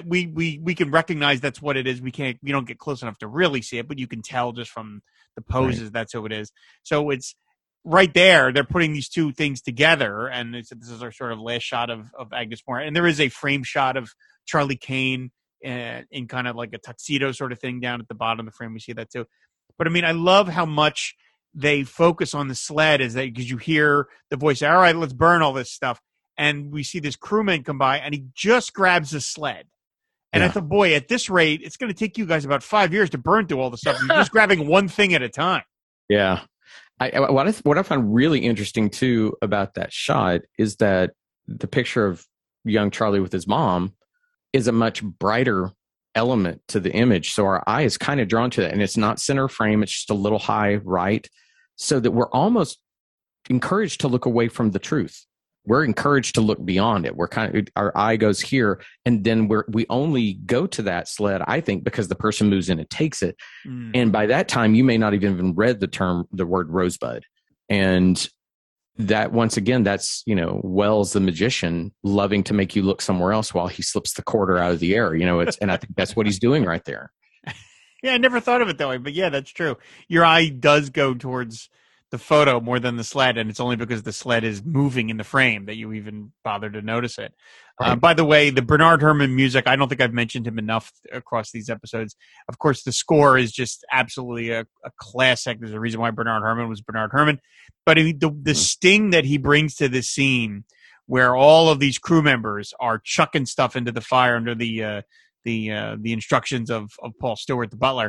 Speaker 1: we can recognize that's what it is. We don't get close enough to really see it, but you can tell just from the poses that's who it is. So it's right there. They're putting these two things together, and this is our sort of last shot of Agnes Moorehead. And there is a frame shot of Charlie Kane in kind of like a tuxedo sort of thing down at the bottom of the frame. We see that too. But I mean, I love how much they focus on the sled because you hear the voice, all right, let's burn all this stuff. And we see this crewman come by, and he just grabs the sled. And I thought, boy, at this rate, it's going to take you guys about 5 years to burn through all the stuff. You're just grabbing one thing at a time.
Speaker 2: Yeah. What I found really interesting, too, about that shot is that the picture of young Charlie with his mom is a much brighter element to the image. So our eye is kind of drawn to that. And it's not center frame. It's just a little high right. So that we're almost encouraged to look away from the truth. We're encouraged to look beyond it. Our eye goes here, and then we only go to that sled, I think, because the person moves in and takes it. And by that time, you may not even read the word rosebud. And that, once again, that's, Wells, the magician, loving to make you look somewhere else while he slips the quarter out of the air. And I think that's what he's doing right there.
Speaker 1: Yeah, I never thought of it that way, but yeah, that's true. Your eye does go towards the photo more than the sled, and it's only because the sled is moving in the frame that you even bother to notice it. Right. By the way, the Bernard Herrmann music, I don't think I've mentioned him enough across these episodes. Of course, the score is just absolutely a classic. There's a reason why Bernard Herrmann was Bernard Herrmann. But the sting that he brings to this scene, where all of these crew members are chucking stuff into the fire under the instructions of Paul Stewart, the butler,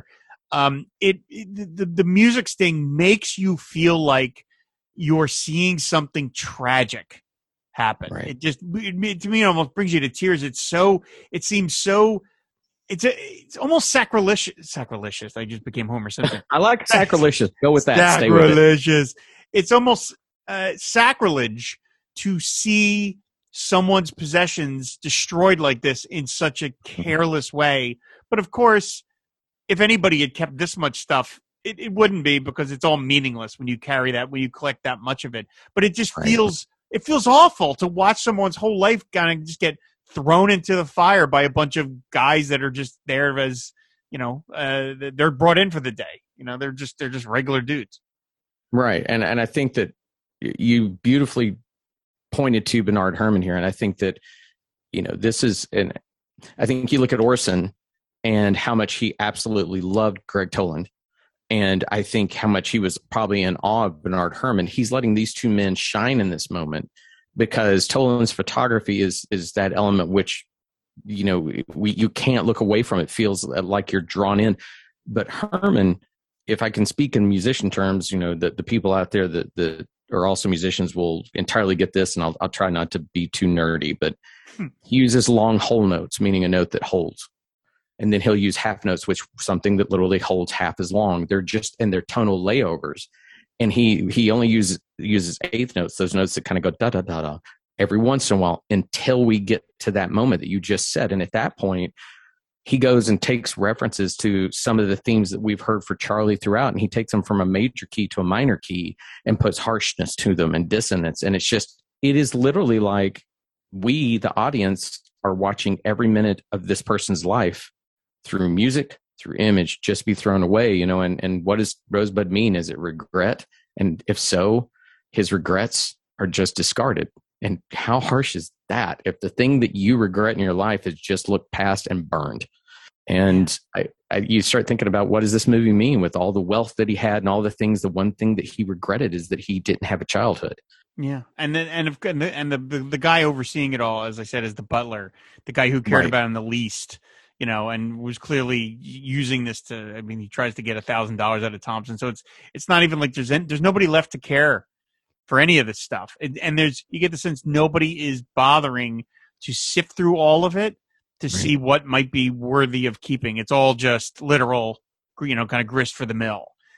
Speaker 1: the music sting makes you feel like you're seeing something tragic happen. Right. To me, it almost brings you to tears. It's almost sacrilegious. I just became Homer Simpson.
Speaker 2: I like sacrilegious. Go with that.
Speaker 1: Sacrilegious.
Speaker 2: Stay with it.
Speaker 1: It's almost sacrilege to see someone's possessions destroyed like this in such a careless way. But of course, if anybody had kept this much stuff, it wouldn't be, because it's all meaningless when you collect that much of it. But it just feels awful to watch someone's whole life kind of just get thrown into the fire by a bunch of guys that are just there as, they're brought in for the day. They're just regular dudes.
Speaker 2: Right. And I think that you beautifully pointed to Bernard Herrmann here. And I think that, I think you look at Orson and how much he absolutely loved Gregg Toland. And I think how much he was probably in awe of Bernard Herrmann. He's letting these two men shine in this moment, because Toland's photography is that element which, you can't look away from. It feels like you're drawn in. But Herrmann, if I can speak in musician terms, the people out there that are also musicians will entirely get this, and I'll try not to be too nerdy, but he uses long whole notes, meaning a note that holds. And then he'll use half notes, which something that literally holds half as long. They're just in their tonal layovers. And he only uses eighth notes, those notes that kind of go da da da da every once in a while, until we get to that moment that you just said. And at that point, he goes and takes references to some of the themes that we've heard for Charlie throughout, and he takes them from a major key to a minor key and puts harshness to them and dissonance. And it is literally like we, the audience, are watching every minute of this person's life through music, through image, just be thrown away, and what does Rosebud mean? Is it regret? And if so, his regrets are just discarded. And how harsh is that? If the thing that you regret in your life is just looked past and burned. And you start thinking about, what does this movie mean with all the wealth that he had and all the things? The one thing that he regretted is that he didn't have a childhood.
Speaker 1: Yeah, and the guy overseeing it all, as I said, is the butler, the guy who cared about him the least. And was clearly using this he tries to get $1,000 out of Thompson. So it's not even like there's nobody left to care for any of this stuff. And you get the sense nobody is bothering to sift through all of it to see what might be worthy of keeping. It's all just literal, kind of grist for the mill.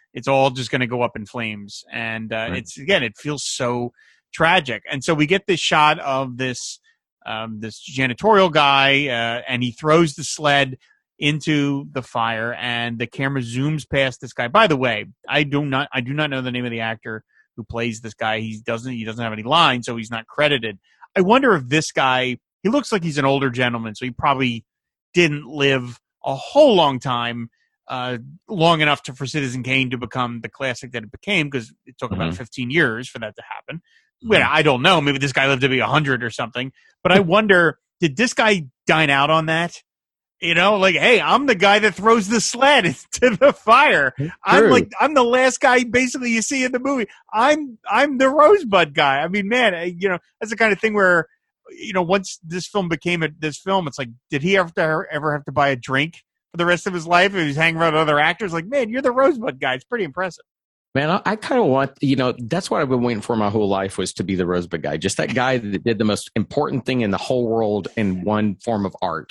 Speaker 1: it's all just going to go up in flames. And it's, again, it feels so tragic. And so we get this shot of this janitorial guy, and he throws the sled into the fire, and the camera zooms past this guy. By the way, I do not know the name of the actor who plays this guy. He doesn't have any lines, so he's not credited. I wonder if this guy, he looks like he's an older gentleman, so he probably didn't live a whole long time, long enough for Citizen Kane to become the classic that it became, because it took about 15 years for that to happen. Well, I don't know. Maybe this guy lived to be 100 or something. But I wonder, did this guy dine out on that? You know, like, hey, I'm the guy that throws the sled into the fire. I'm the last guy basically you see in the movie. I'm the Rosebud guy. I mean, man, that's the kind of thing where, once this film became this film, it's like, did he ever have to buy a drink for the rest of his life if he's hanging around other actors? Like, man, you're the Rosebud guy. It's pretty impressive.
Speaker 2: Man, I kind of want, that's what I've been waiting for my whole life, was to be the Rosebud guy. Just that guy that did the most important thing in the whole world in one form of art.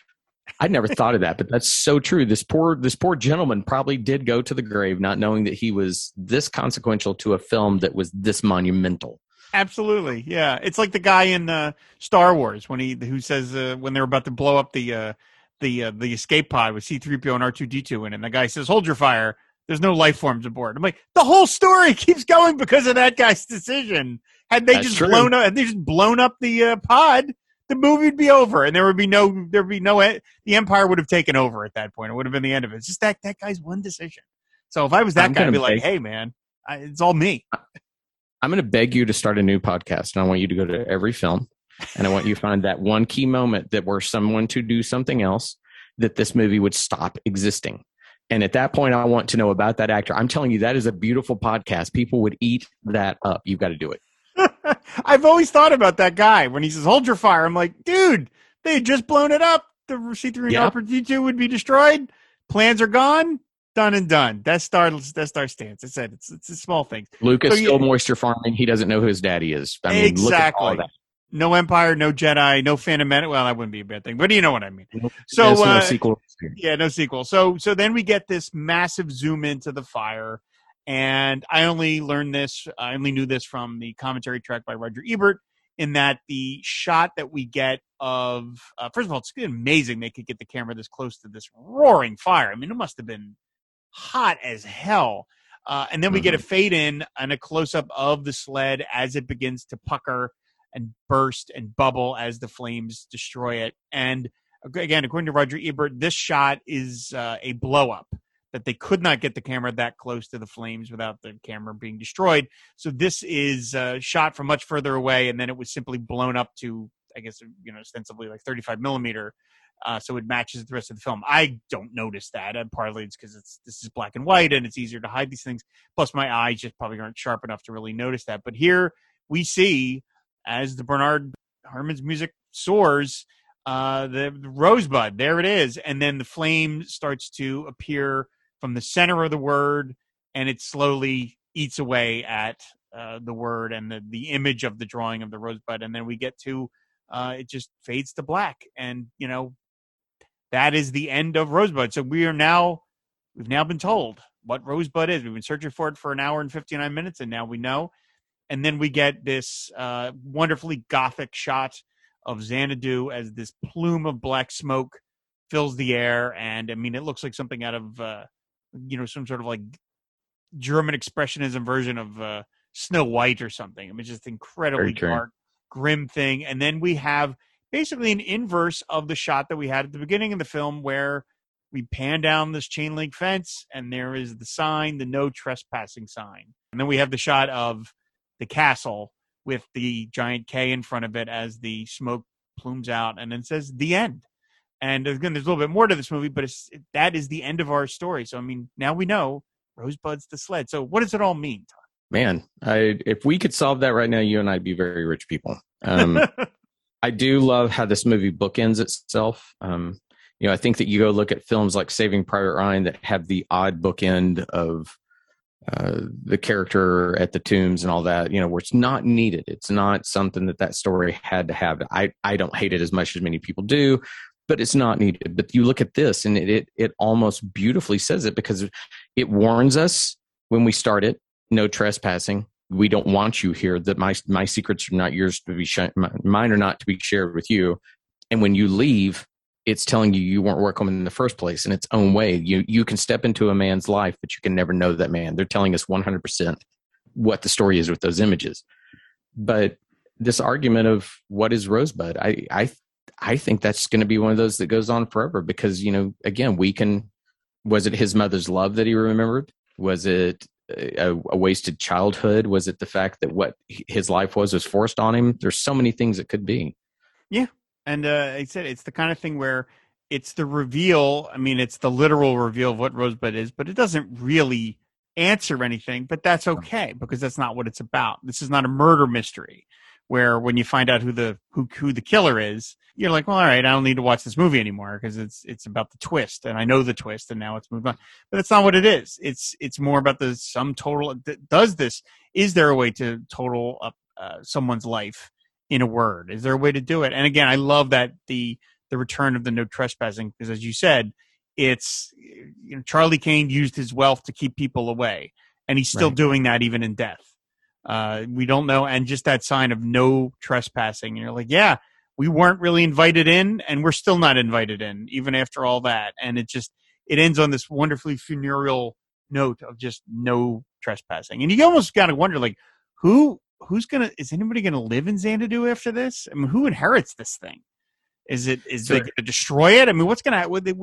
Speaker 2: I never thought of that, but that's so true. This poor gentleman probably did go to the grave not knowing that he was this consequential to a film that was this monumental.
Speaker 1: Absolutely, yeah. It's like the guy in Star Wars who says when they're about to blow up the escape pod with C-3PO and R2-D2 in it, and the guy says, "Hold your fire. There's no life forms aboard." I'm like, the whole story keeps going because of that guy's decision. Had they just blown up the pod, the movie would be over, and the Empire would have taken over at that point. It would have been the end of it. It's just that guy's one decision. So if I was that guy, I'd be like, hey, man, it's all me.
Speaker 2: I'm going to beg you to start a new podcast, and I want you to go to every film, and I want you to find that one key moment that were someone to do something else, that this movie would stop existing. And at that point, I want to know about that actor. I'm telling you, that is a beautiful podcast. People would eat that up. You've got to do it.
Speaker 1: I've always thought about that guy when he says, "Hold your fire." I'm like, dude, they had just blown it up. The C-3 and R2-D2 would be destroyed. Plans are gone. Done and done. That's our stance. I said it's a small thing.
Speaker 2: Lucas still moisture farming. He doesn't know who his daddy is. I mean,
Speaker 1: exactly.
Speaker 2: Look at all that.
Speaker 1: No Empire, no Jedi, no Phantom Menace. Well, that wouldn't be a bad thing, but you know what I mean.
Speaker 2: So no sequel.
Speaker 1: Yeah, no sequel. So then we get this massive zoom into the fire, and I only knew this from the commentary track by Roger Ebert, in that the shot that we get of first of all, it's amazing they could get the camera this close to this roaring fire. I mean, it must have been hot as hell. And then we get a fade in and a close up of the sled as it begins to pucker and burst and bubble as the flames destroy it. And again, according to Roger Ebert, this shot is a blow up, that they could not get the camera that close to the flames without the camera being destroyed. So this is shot from much further away, and then it was simply blown up to, I guess, ostensibly like 35 millimeter. So it matches the rest of the film. I don't notice that. Partly it's because this is black and white and it's easier to hide these things. Plus my eyes just probably aren't sharp enough to really notice that. But here we see, as the Bernard Herrmann's music soars, the Rosebud, there it is. And then the flame starts to appear from the center of the word, and it slowly eats away at the word and the image of the drawing of the Rosebud. And then we get to, it just fades to black. And, that is the end of Rosebud. So we've now been told what Rosebud is. We've been searching for it for an hour and 59 minutes, and now we know. And then we get this wonderfully gothic shot of Xanadu as this plume of black smoke fills the air. And I mean, it looks like something out of, some sort of like German expressionism version of Snow White or something. I mean, just incredibly dark, grim thing. And then we have basically an inverse of the shot that we had at the beginning of the film, where we pan down this chain link fence and there is the sign, the no trespassing sign. And then we have the shot of the castle with the giant K in front of it as the smoke plumes out, and then it says the end. And again, there's a little bit more to this movie, but that is the end of our story. So, I mean, now we know Rosebud's the sled. So what does it all mean, Tom?
Speaker 2: Man, if we could solve that right now, you and I'd be very rich people. I do love how this movie bookends itself. I think that you go look at films like Saving Private Ryan that have the odd bookend of the character at the tombs and all that, where it's not needed. It's not something that story had to have. I don't hate it as much as many people do, but it's not needed. But you look at this and it almost beautifully says it, because it warns us when we start it, no trespassing. We don't want you here. That my secrets are not yours to be mine are not to be shared with you. And when you leave, it's telling you weren't welcome in the first place in its own way. You can step into a man's life, but you can never know that man. They're telling us 100% what the story is with those images. But this argument of what is Rosebud, I think that's going to be one of those that goes on forever because, again, was it his mother's love that he remembered? Was it a wasted childhood? Was it the fact that what his life was forced on him? There's so many things it could be.
Speaker 1: Yeah. And I said it's the kind of thing where it's the reveal. I mean, it's the literal reveal of what Rosebud is, but it doesn't really answer anything. But that's okay because that's not what it's about. This is not a murder mystery where when you find out who the killer is, you're like, well, all right, I don't need to watch this movie anymore because it's about the twist, and I know the twist, and now it's moved on. But that's not what it is. It's more about the sum total. Does this? Is there a way to total up someone's life in a word? Is there a way to do it? And again, I love that the return of the no trespassing because, as you said, it's Charlie Kane used his wealth to keep people away, and he's still doing that even in death. We don't know, and just that sign of no trespassing, and you're like, yeah, we weren't really invited in, and we're still not invited in, even after all that. And it ends on this wonderfully funereal note of just no trespassing. And you almost got to wonder, like, is anybody gonna live in Xanadu after this? I mean, who inherits this thing? Is they going to destroy it? I mean, what's gonna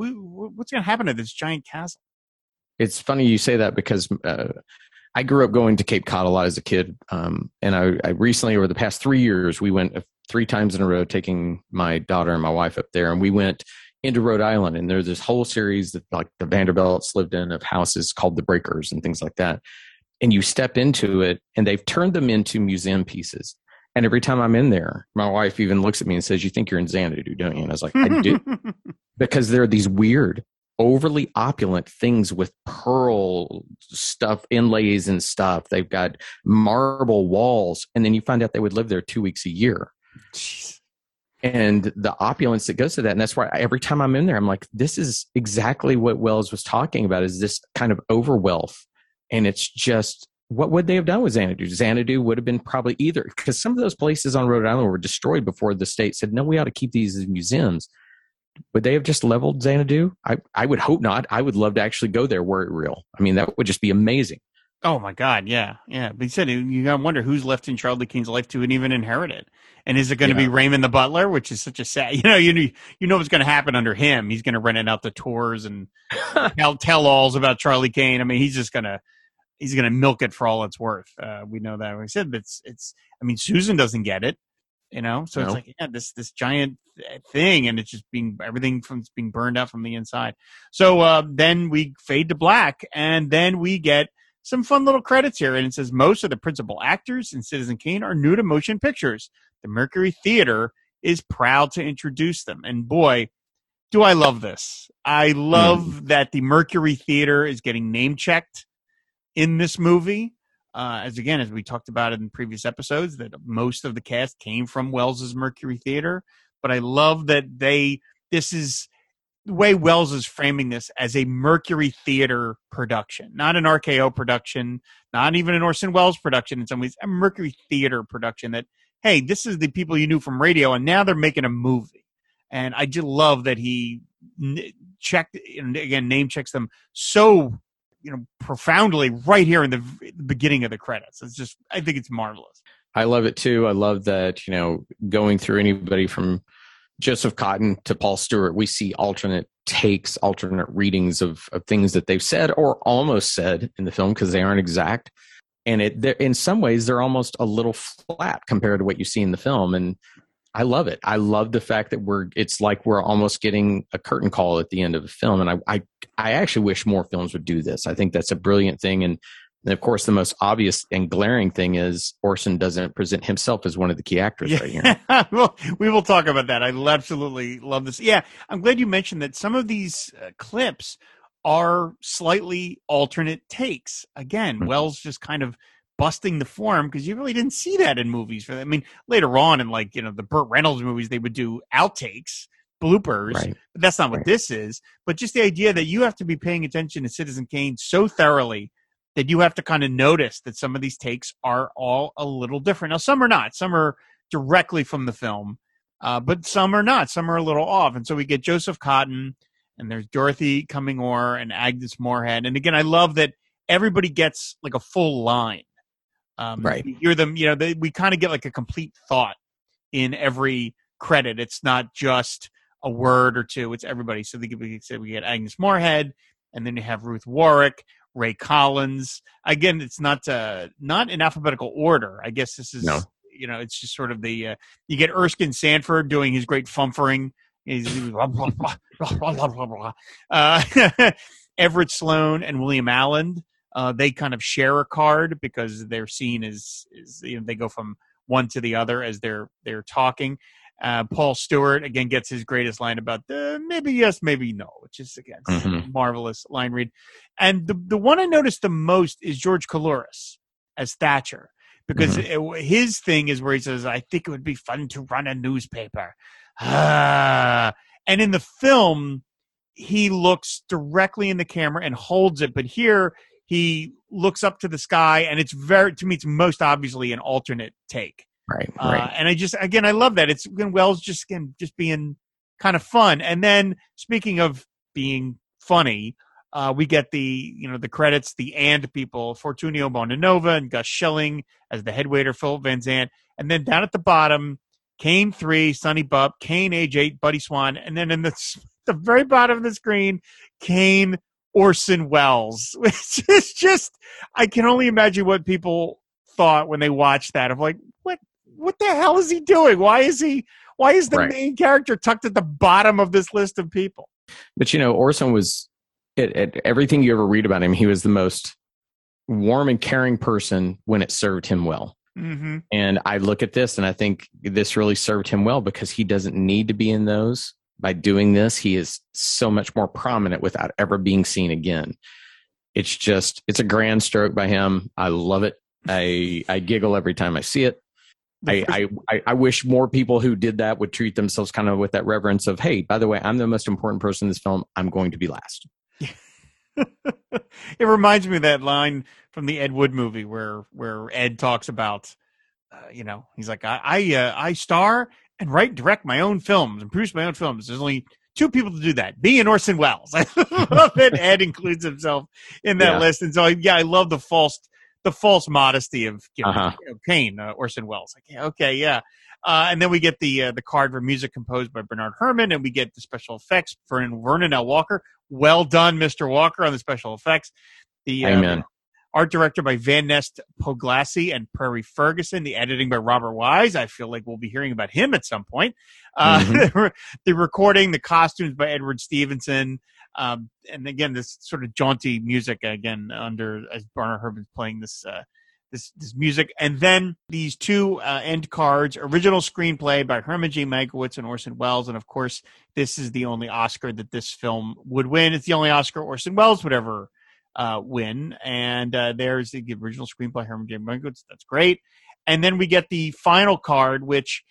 Speaker 1: happen to this giant castle?
Speaker 2: It's funny you say that because I grew up going to Cape Cod a lot as a kid, and I recently, over the past 3 years, we went 3 times in a row, taking my daughter and my wife up there, and we went into Rhode Island, and there's this whole series that like the Vanderbilts lived in of houses called the Breakers and things like that. And you step into it, and they've turned them into museum pieces. And every time I'm in there, my wife even looks at me and says, "You think you're in Xanadu, don't you?" And I was like, "I do," because there are these weird, overly opulent things with pearl stuff, inlays and stuff. They've got marble walls, and then you find out they would live there 2 weeks a year. Jeez. And the opulence that goes to that. And that's why every time I'm in there, I'm like, this is exactly what Wells was talking about, is this kind of overwealth. And it's just, what would they have done with Xanadu? Xanadu would have been probably either, because some of those places on Rhode Island were destroyed before the state said, no, we ought to keep these as museums. Would they have just leveled Xanadu? I would hope not. I would love to actually go there were it real. I mean, that would just be amazing.
Speaker 1: Oh my God, yeah. But he said you gotta wonder who's left in Charlie Kane's life to even inherit it, and is it going to be Raymond the butler, which is such a sad. You know what's going to happen under him. He's going to rent it out the tours and tell alls about Charlie Kane. I mean, he's gonna milk it for all it's worth. We know that. Like I said, but it's. I mean, Susan doesn't get it. So it's like this giant thing, and it's just everything from being burned out from the inside. So then we fade to black, and then we get some fun little credits here, and it says most of the principal actors in Citizen Kane are new to motion pictures. The Mercury Theater is proud to introduce them, and boy, do I love this. I love that the Mercury Theater is getting name checked in this movie. As we talked about in previous episodes, that most of the cast came from Wells's Mercury Theater, but I love that this is the way Wells is framing this as a Mercury Theater production, not an RKO production, not even an Orson Welles production. In some ways, a Mercury Theater production that, hey, this is the people you knew from radio, and now they're making a movie. And I just love that he checked, and again, name checks them so, profoundly right here in the beginning of the credits. It's just, I think it's marvelous.
Speaker 2: I love it too. I love that, going through anybody from Joseph Cotton to Paul Stewart, we see alternate takes, alternate readings of things that they've said or almost said in the film because they aren't exact. And in some ways, they're almost a little flat compared to what you see in the film. And I love it. I love the fact that it's like we're almost getting a curtain call at the end of the film. And I actually wish more films would do this. I think that's a brilliant thing. And of course, the most obvious and glaring thing is Orson doesn't present himself as one of the key actors right here.
Speaker 1: Well, we will talk about that. I absolutely love this. Yeah, I'm glad you mentioned that some of these clips are slightly alternate takes. Again, Wells just kind of busting the form because you really didn't see that in movies. I mean, later on in the Burt Reynolds movies, they would do outtakes, bloopers. Right. But that's not what this is. But just the idea that you have to be paying attention to Citizen Kane so thoroughly that you have to kind of notice that some of these takes are all a little different. Now, some are not. Some are directly from the film, but some are not. Some are a little off. And so we get Joseph Cotten, and there's Dorothy Cumming-Orr and Agnes Moorehead. And again, I love that everybody gets like a full line.
Speaker 2: Right.
Speaker 1: You hear them, we kind of get like a complete thought in every credit. It's not just a word or two. It's everybody. So we get Agnes Moorehead, and then you have Ruth Warrick, Ray Collins. Again, it's not in alphabetical order. I guess this is,
Speaker 2: No.
Speaker 1: It's just sort of the, you get Erskine Sanford doing his great fumfering. He's blah, blah, blah, blah, blah, blah, blah. Everett Sloan and William Allen, they kind of share a card because they're seen as they go from one to the other as they're talking. Paul Stewart again gets his greatest line about maybe yes, maybe no, which is again marvelous line read. And the one I noticed the most is George Coulouris as Thatcher, because his thing is where he says, "I think it would be fun to run a newspaper." And in the film, he looks directly in the camera and holds it, but here he looks up to the sky, and it's it's most obviously an alternate take.
Speaker 2: Right.
Speaker 1: And I love that. It's Wells just being kind of fun. And then speaking of being funny, we get the credits, the and people, Fortunio Bonanova and Gus Schilling as the head waiter, Philip Van Zandt. And then down at the bottom, Kane 3, Sonny Bupp, Kane age 8, Buddy Swan. And then in the very bottom of the screen, Kane Orson Welles, which is just, I can only imagine what people thought when they watched that, of like, what the hell is he doing? Why is the main character tucked at the bottom of this list of people?
Speaker 2: But Orson was, at everything you ever read about him, he was the most warm and caring person when it served him well.
Speaker 1: Mm-hmm.
Speaker 2: And I look at this and I think this really served him well, because he doesn't need to be in those. By doing this, he is so much more prominent without ever being seen again. It's a grand stroke by him. I love it. I giggle every time I see it. I wish more people who did that would treat themselves kind of with that reverence of, hey, by the way, I'm the most important person in this film. I'm going to be last.
Speaker 1: It reminds me of that line from the Ed Wood movie where Ed talks about, he's like, I star and write and direct my own films and produce my own films. There's only two people to do that, me and Orson Welles. I love that Ed includes himself in that list. And so, I love the false modesty of Kane, Orson Welles. Like, yeah, okay, yeah. And then we get the card for music composed by Bernard Herrmann, and we get the special effects for Vernon L. Walker. Well done, Mr. Walker, on the special effects. The
Speaker 2: Amen.
Speaker 1: Art director by Van Nest Poglassi and Prairie Ferguson. The editing by Robert Wise. I feel like we'll be hearing about him at some point. The recording, the costumes by Edward Stevenson. And again, this sort of jaunty music again as Bernard Herrmann's playing this music. And then these two end cards, original screenplay by Herman J. Mankiewicz and Orson Welles. And of course, this is the only Oscar that this film would win. It's the only Oscar Orson Welles would ever win. And there's the original screenplay, Herman J. Mankiewicz. That's great. And then we get the final card, which,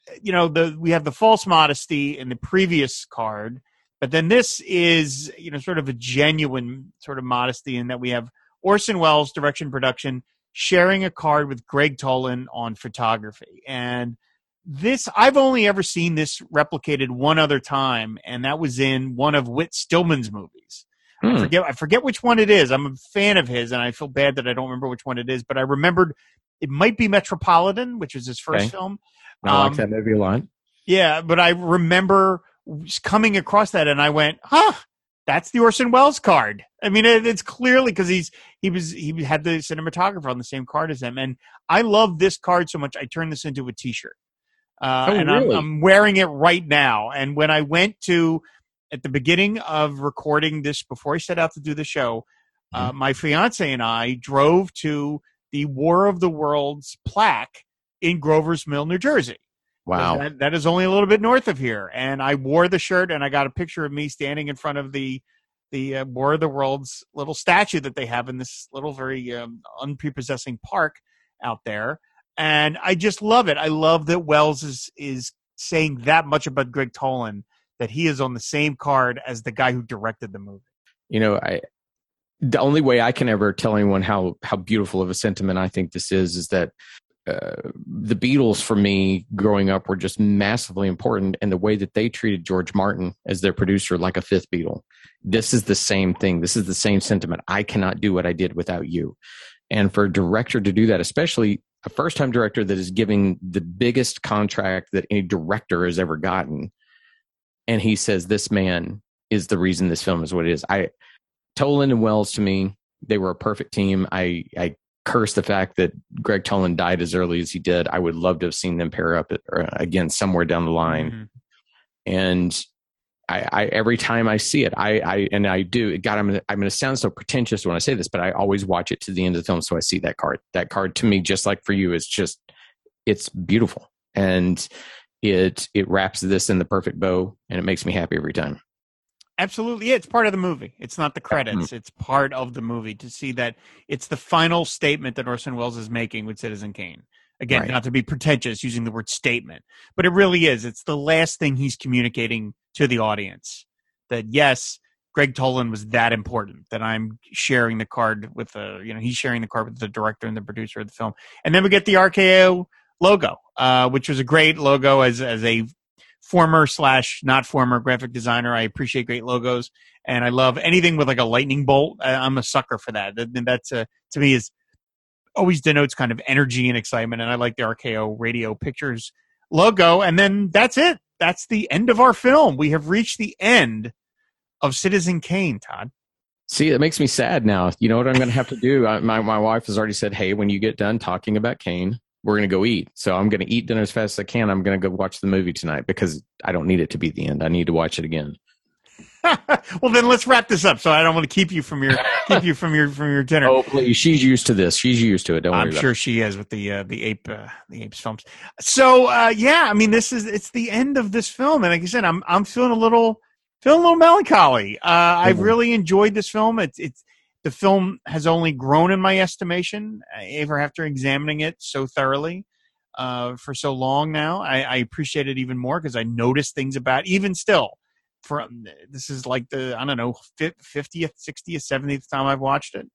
Speaker 1: we have the false modesty in the previous card. But then this is, sort of a genuine sort of modesty in that we have Orson Welles, direction, production, sharing a card with Greg Toland on photography. And this, I've only ever seen this replicated one other time, and that was in one of Whit Stillman's movies. I forget which one it is. I'm a fan of his, and I feel bad that I don't remember which one it is, but I remembered it might be Metropolitan, which was his first film.
Speaker 2: I like that movie a lot. Yeah,
Speaker 1: but I remember coming across that, and I went, that's the Orson Welles card. I mean, it's clearly because he had the cinematographer on the same card as him. And I love this card so much, I turned this into a T-shirt. And really? I'm wearing it right now. And when I went at the beginning of recording this, before I set out to do the show, my fiance and I drove to the War of the Worlds plaque in Grover's Mill, New Jersey.
Speaker 2: Wow.
Speaker 1: That is only a little bit north of here. And I wore the shirt, and I got a picture of me standing in front of the War of the Worlds little statue that they have in this little very unprepossessing park out there. And I just love it. I love that Welles is saying that much about Greg Toland, that he is on the same card as the guy who directed the movie.
Speaker 2: The only way I can ever tell anyone how beautiful of a sentiment I think this is that the Beatles for me growing up were just massively important, and the way that they treated George Martin as their producer like a fifth Beatle. This is the same thing. This is the same sentiment. I cannot do what I did without you. And for a director to do that, especially a first-time director that is giving the biggest contract that any director has ever gotten, and he says this man is the reason this film is what it is. Toland and Wells, to me, they were a perfect team. I curse the fact that Greg Toland died as early as he did. I would love to have seen them pair up again somewhere down the line. Mm-hmm. And I every time I see it, I do. God, I'm going to sound so pretentious when I say this, but I always watch it to the end of the film, so I see that card. That card to me, just like for you, is just, it's beautiful, and it wraps this in the perfect bow, and it makes me happy every time.
Speaker 1: Absolutely. Yeah, it's part of the movie. It's not the credits. Mm-hmm. It's part of the movie to see that it's the final statement that Orson Welles is making with Citizen Kane. Again, right. Not to be pretentious using the word statement, but it really is. It's the last thing he's communicating to the audience, that yes, Greg Toland was that important, that I'm sharing the card with he's sharing the card with the director and the producer of the film. And then we get the RKO logo, which was a great logo as a former / not former graphic designer. I appreciate great logos, and I love anything with like a lightning bolt. I'm a sucker for that. That's to me is always denotes kind of energy and excitement. And I like the RKO Radio Pictures logo. And then that's it. That's the end of our film. We have reached the end of Citizen Kane, Todd.
Speaker 2: See, it makes me sad now. You know what I'm going to have to do? My wife has already said, hey, when you get done talking about Kane, we're going to go eat. So I'm going to eat dinner as fast as I can. I'm going to go watch the movie tonight because I don't need it to be the end. I need to watch it again.
Speaker 1: Well, then let's wrap this up. So I don't want to keep you from your dinner.
Speaker 2: Oh, please. She's used to this. She's used to it. Don't worry about it.
Speaker 1: I'm sure she is with the Apes films. So yeah, I mean, it's the end of this film, and like I said, I'm feeling a little melancholy. I've really enjoyed this film. The film has only grown in my estimation ever after examining it so thoroughly for so long now. I appreciate it even more because I noticed things about it, even still. This is like the 50th, 60th, 70th time I've watched it.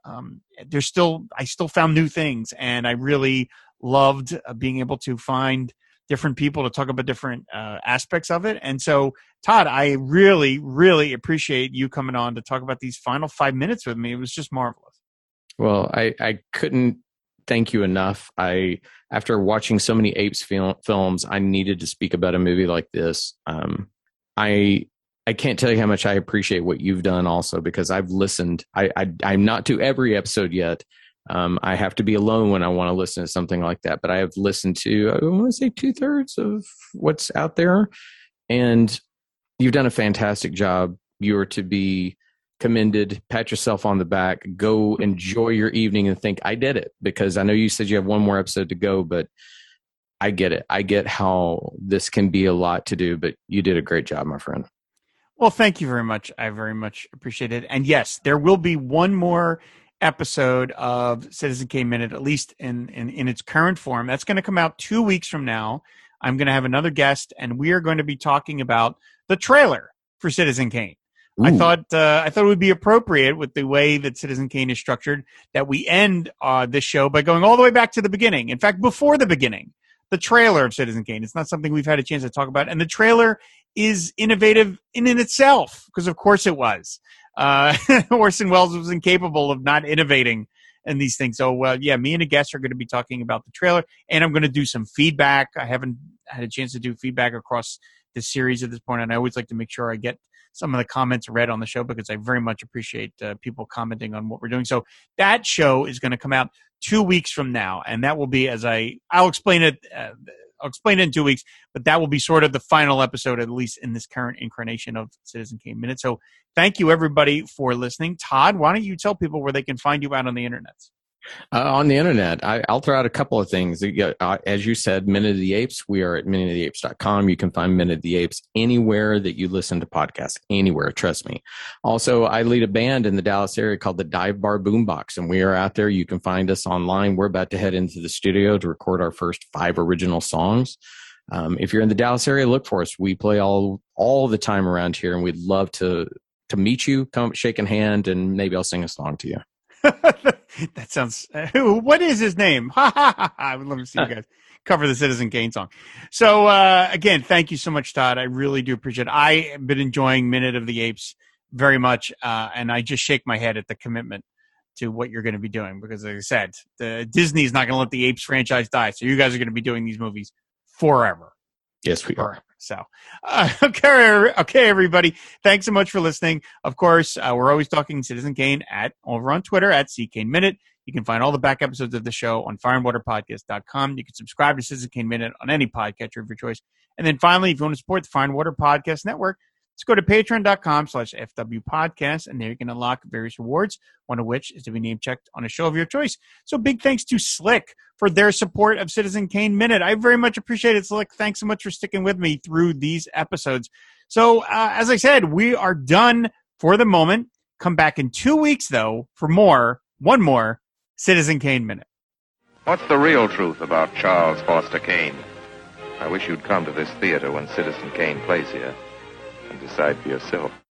Speaker 1: I still found new things, and I really loved being able to find different people to talk about different aspects of it. And so, Todd, I really, really appreciate you coming on to talk about these final 5 minutes with me. It was just marvelous.
Speaker 2: Well, I couldn't thank you enough. After watching so many Apes films, I needed to speak about a movie like this. I can't tell you how much I appreciate what you've done also, because I've listened. I'm not to every episode yet. I have to be alone when I want to listen to something like that, but I have listened to, I want to say 2/3 of what's out there, and you've done a fantastic job. You are to be commended. Pat yourself on the back. Go enjoy your evening and think, I did it, because I know you said you have one more episode to go, but I get it. I get how this can be a lot to do, but you did a great job, my friend.
Speaker 1: Well, thank you very much. I very much appreciate it. And yes, there will be one more episode of Citizen Kane Minute, at least in its current form. That's going to come out 2 weeks from now. I'm going to have another guest, and we are going to be talking about the trailer for Citizen Kane. Ooh. I thought it would be appropriate, with the way that Citizen Kane is structured, that we end this show by going all the way back to the beginning. In fact, before the beginning, the trailer of Citizen Kane. It's not something we've had a chance to talk about, and the trailer is innovative in itself, because of course it was. Orson Welles was incapable of not innovating in these things. So, yeah, me and a guest are going to be talking about the trailer, and I'm going to do some feedback. I haven't had a chance to do feedback across the series at this point, and I always like to make sure I get some of the comments read on the show, because I very much appreciate people commenting on what we're doing. So that show is going to come out 2 weeks from now, and that will be, I'll explain it. I'll explain it in 2 weeks, but that will be sort of the final episode, at least in this current incarnation of Citizen Kane Minute. So thank you, everybody, for listening. Todd, why don't you tell people where they can find you out on the internet?
Speaker 2: On the internet, I'll throw out a couple of things. As you said, Minute of the Apes, we are at minuteoftheapes.com. You can find Minute of the Apes anywhere that you listen to podcasts, anywhere, trust me. Also, I lead a band in the Dallas area called the Dive Bar Boombox, and we are out there. You can find us online. We're about to head into the studio to record our first 5 original songs. If you're in the Dallas area, look for us. We play all the time around here, and we'd love to to meet you, come shake a hand, and maybe I'll sing a song to you.
Speaker 1: That sounds. What is his name? I would love to see you guys cover the Citizen Kane song. So again, thank you so much, Todd. I really do appreciate it. I have been enjoying Minute of the Apes very much, and I just shake my head at the commitment to what you're going to be doing, because, like I said, Disney is not going to let the Apes franchise die. So you guys are going to be doing these movies forever.
Speaker 2: Yes, we are.
Speaker 1: So, okay, everybody. Thanks so much for listening. Of course, we're always talking Citizen Kane over on Twitter at CKane Minute. You can find all the back episodes of the show on fireandwaterpodcast.com. You can subscribe to Citizen Kane Minute on any podcatcher of your choice. And then finally, if you want to support the Fire and Water Podcast Network, let's go to patreon.com/FW podcast, and there you can unlock various rewards, one of which is to be name checked on a show of your choice. So big thanks to Slick for their support of Citizen Kane Minute. I very much appreciate it, Slick. Thanks so much for sticking with me through these episodes. So as I said, we are done for the moment. Come back in 2 weeks, though, for one more Citizen Kane Minute.
Speaker 3: What's the real truth about Charles Foster Kane? I wish you'd come to this theater when Citizen Kane plays here and decide for yourself.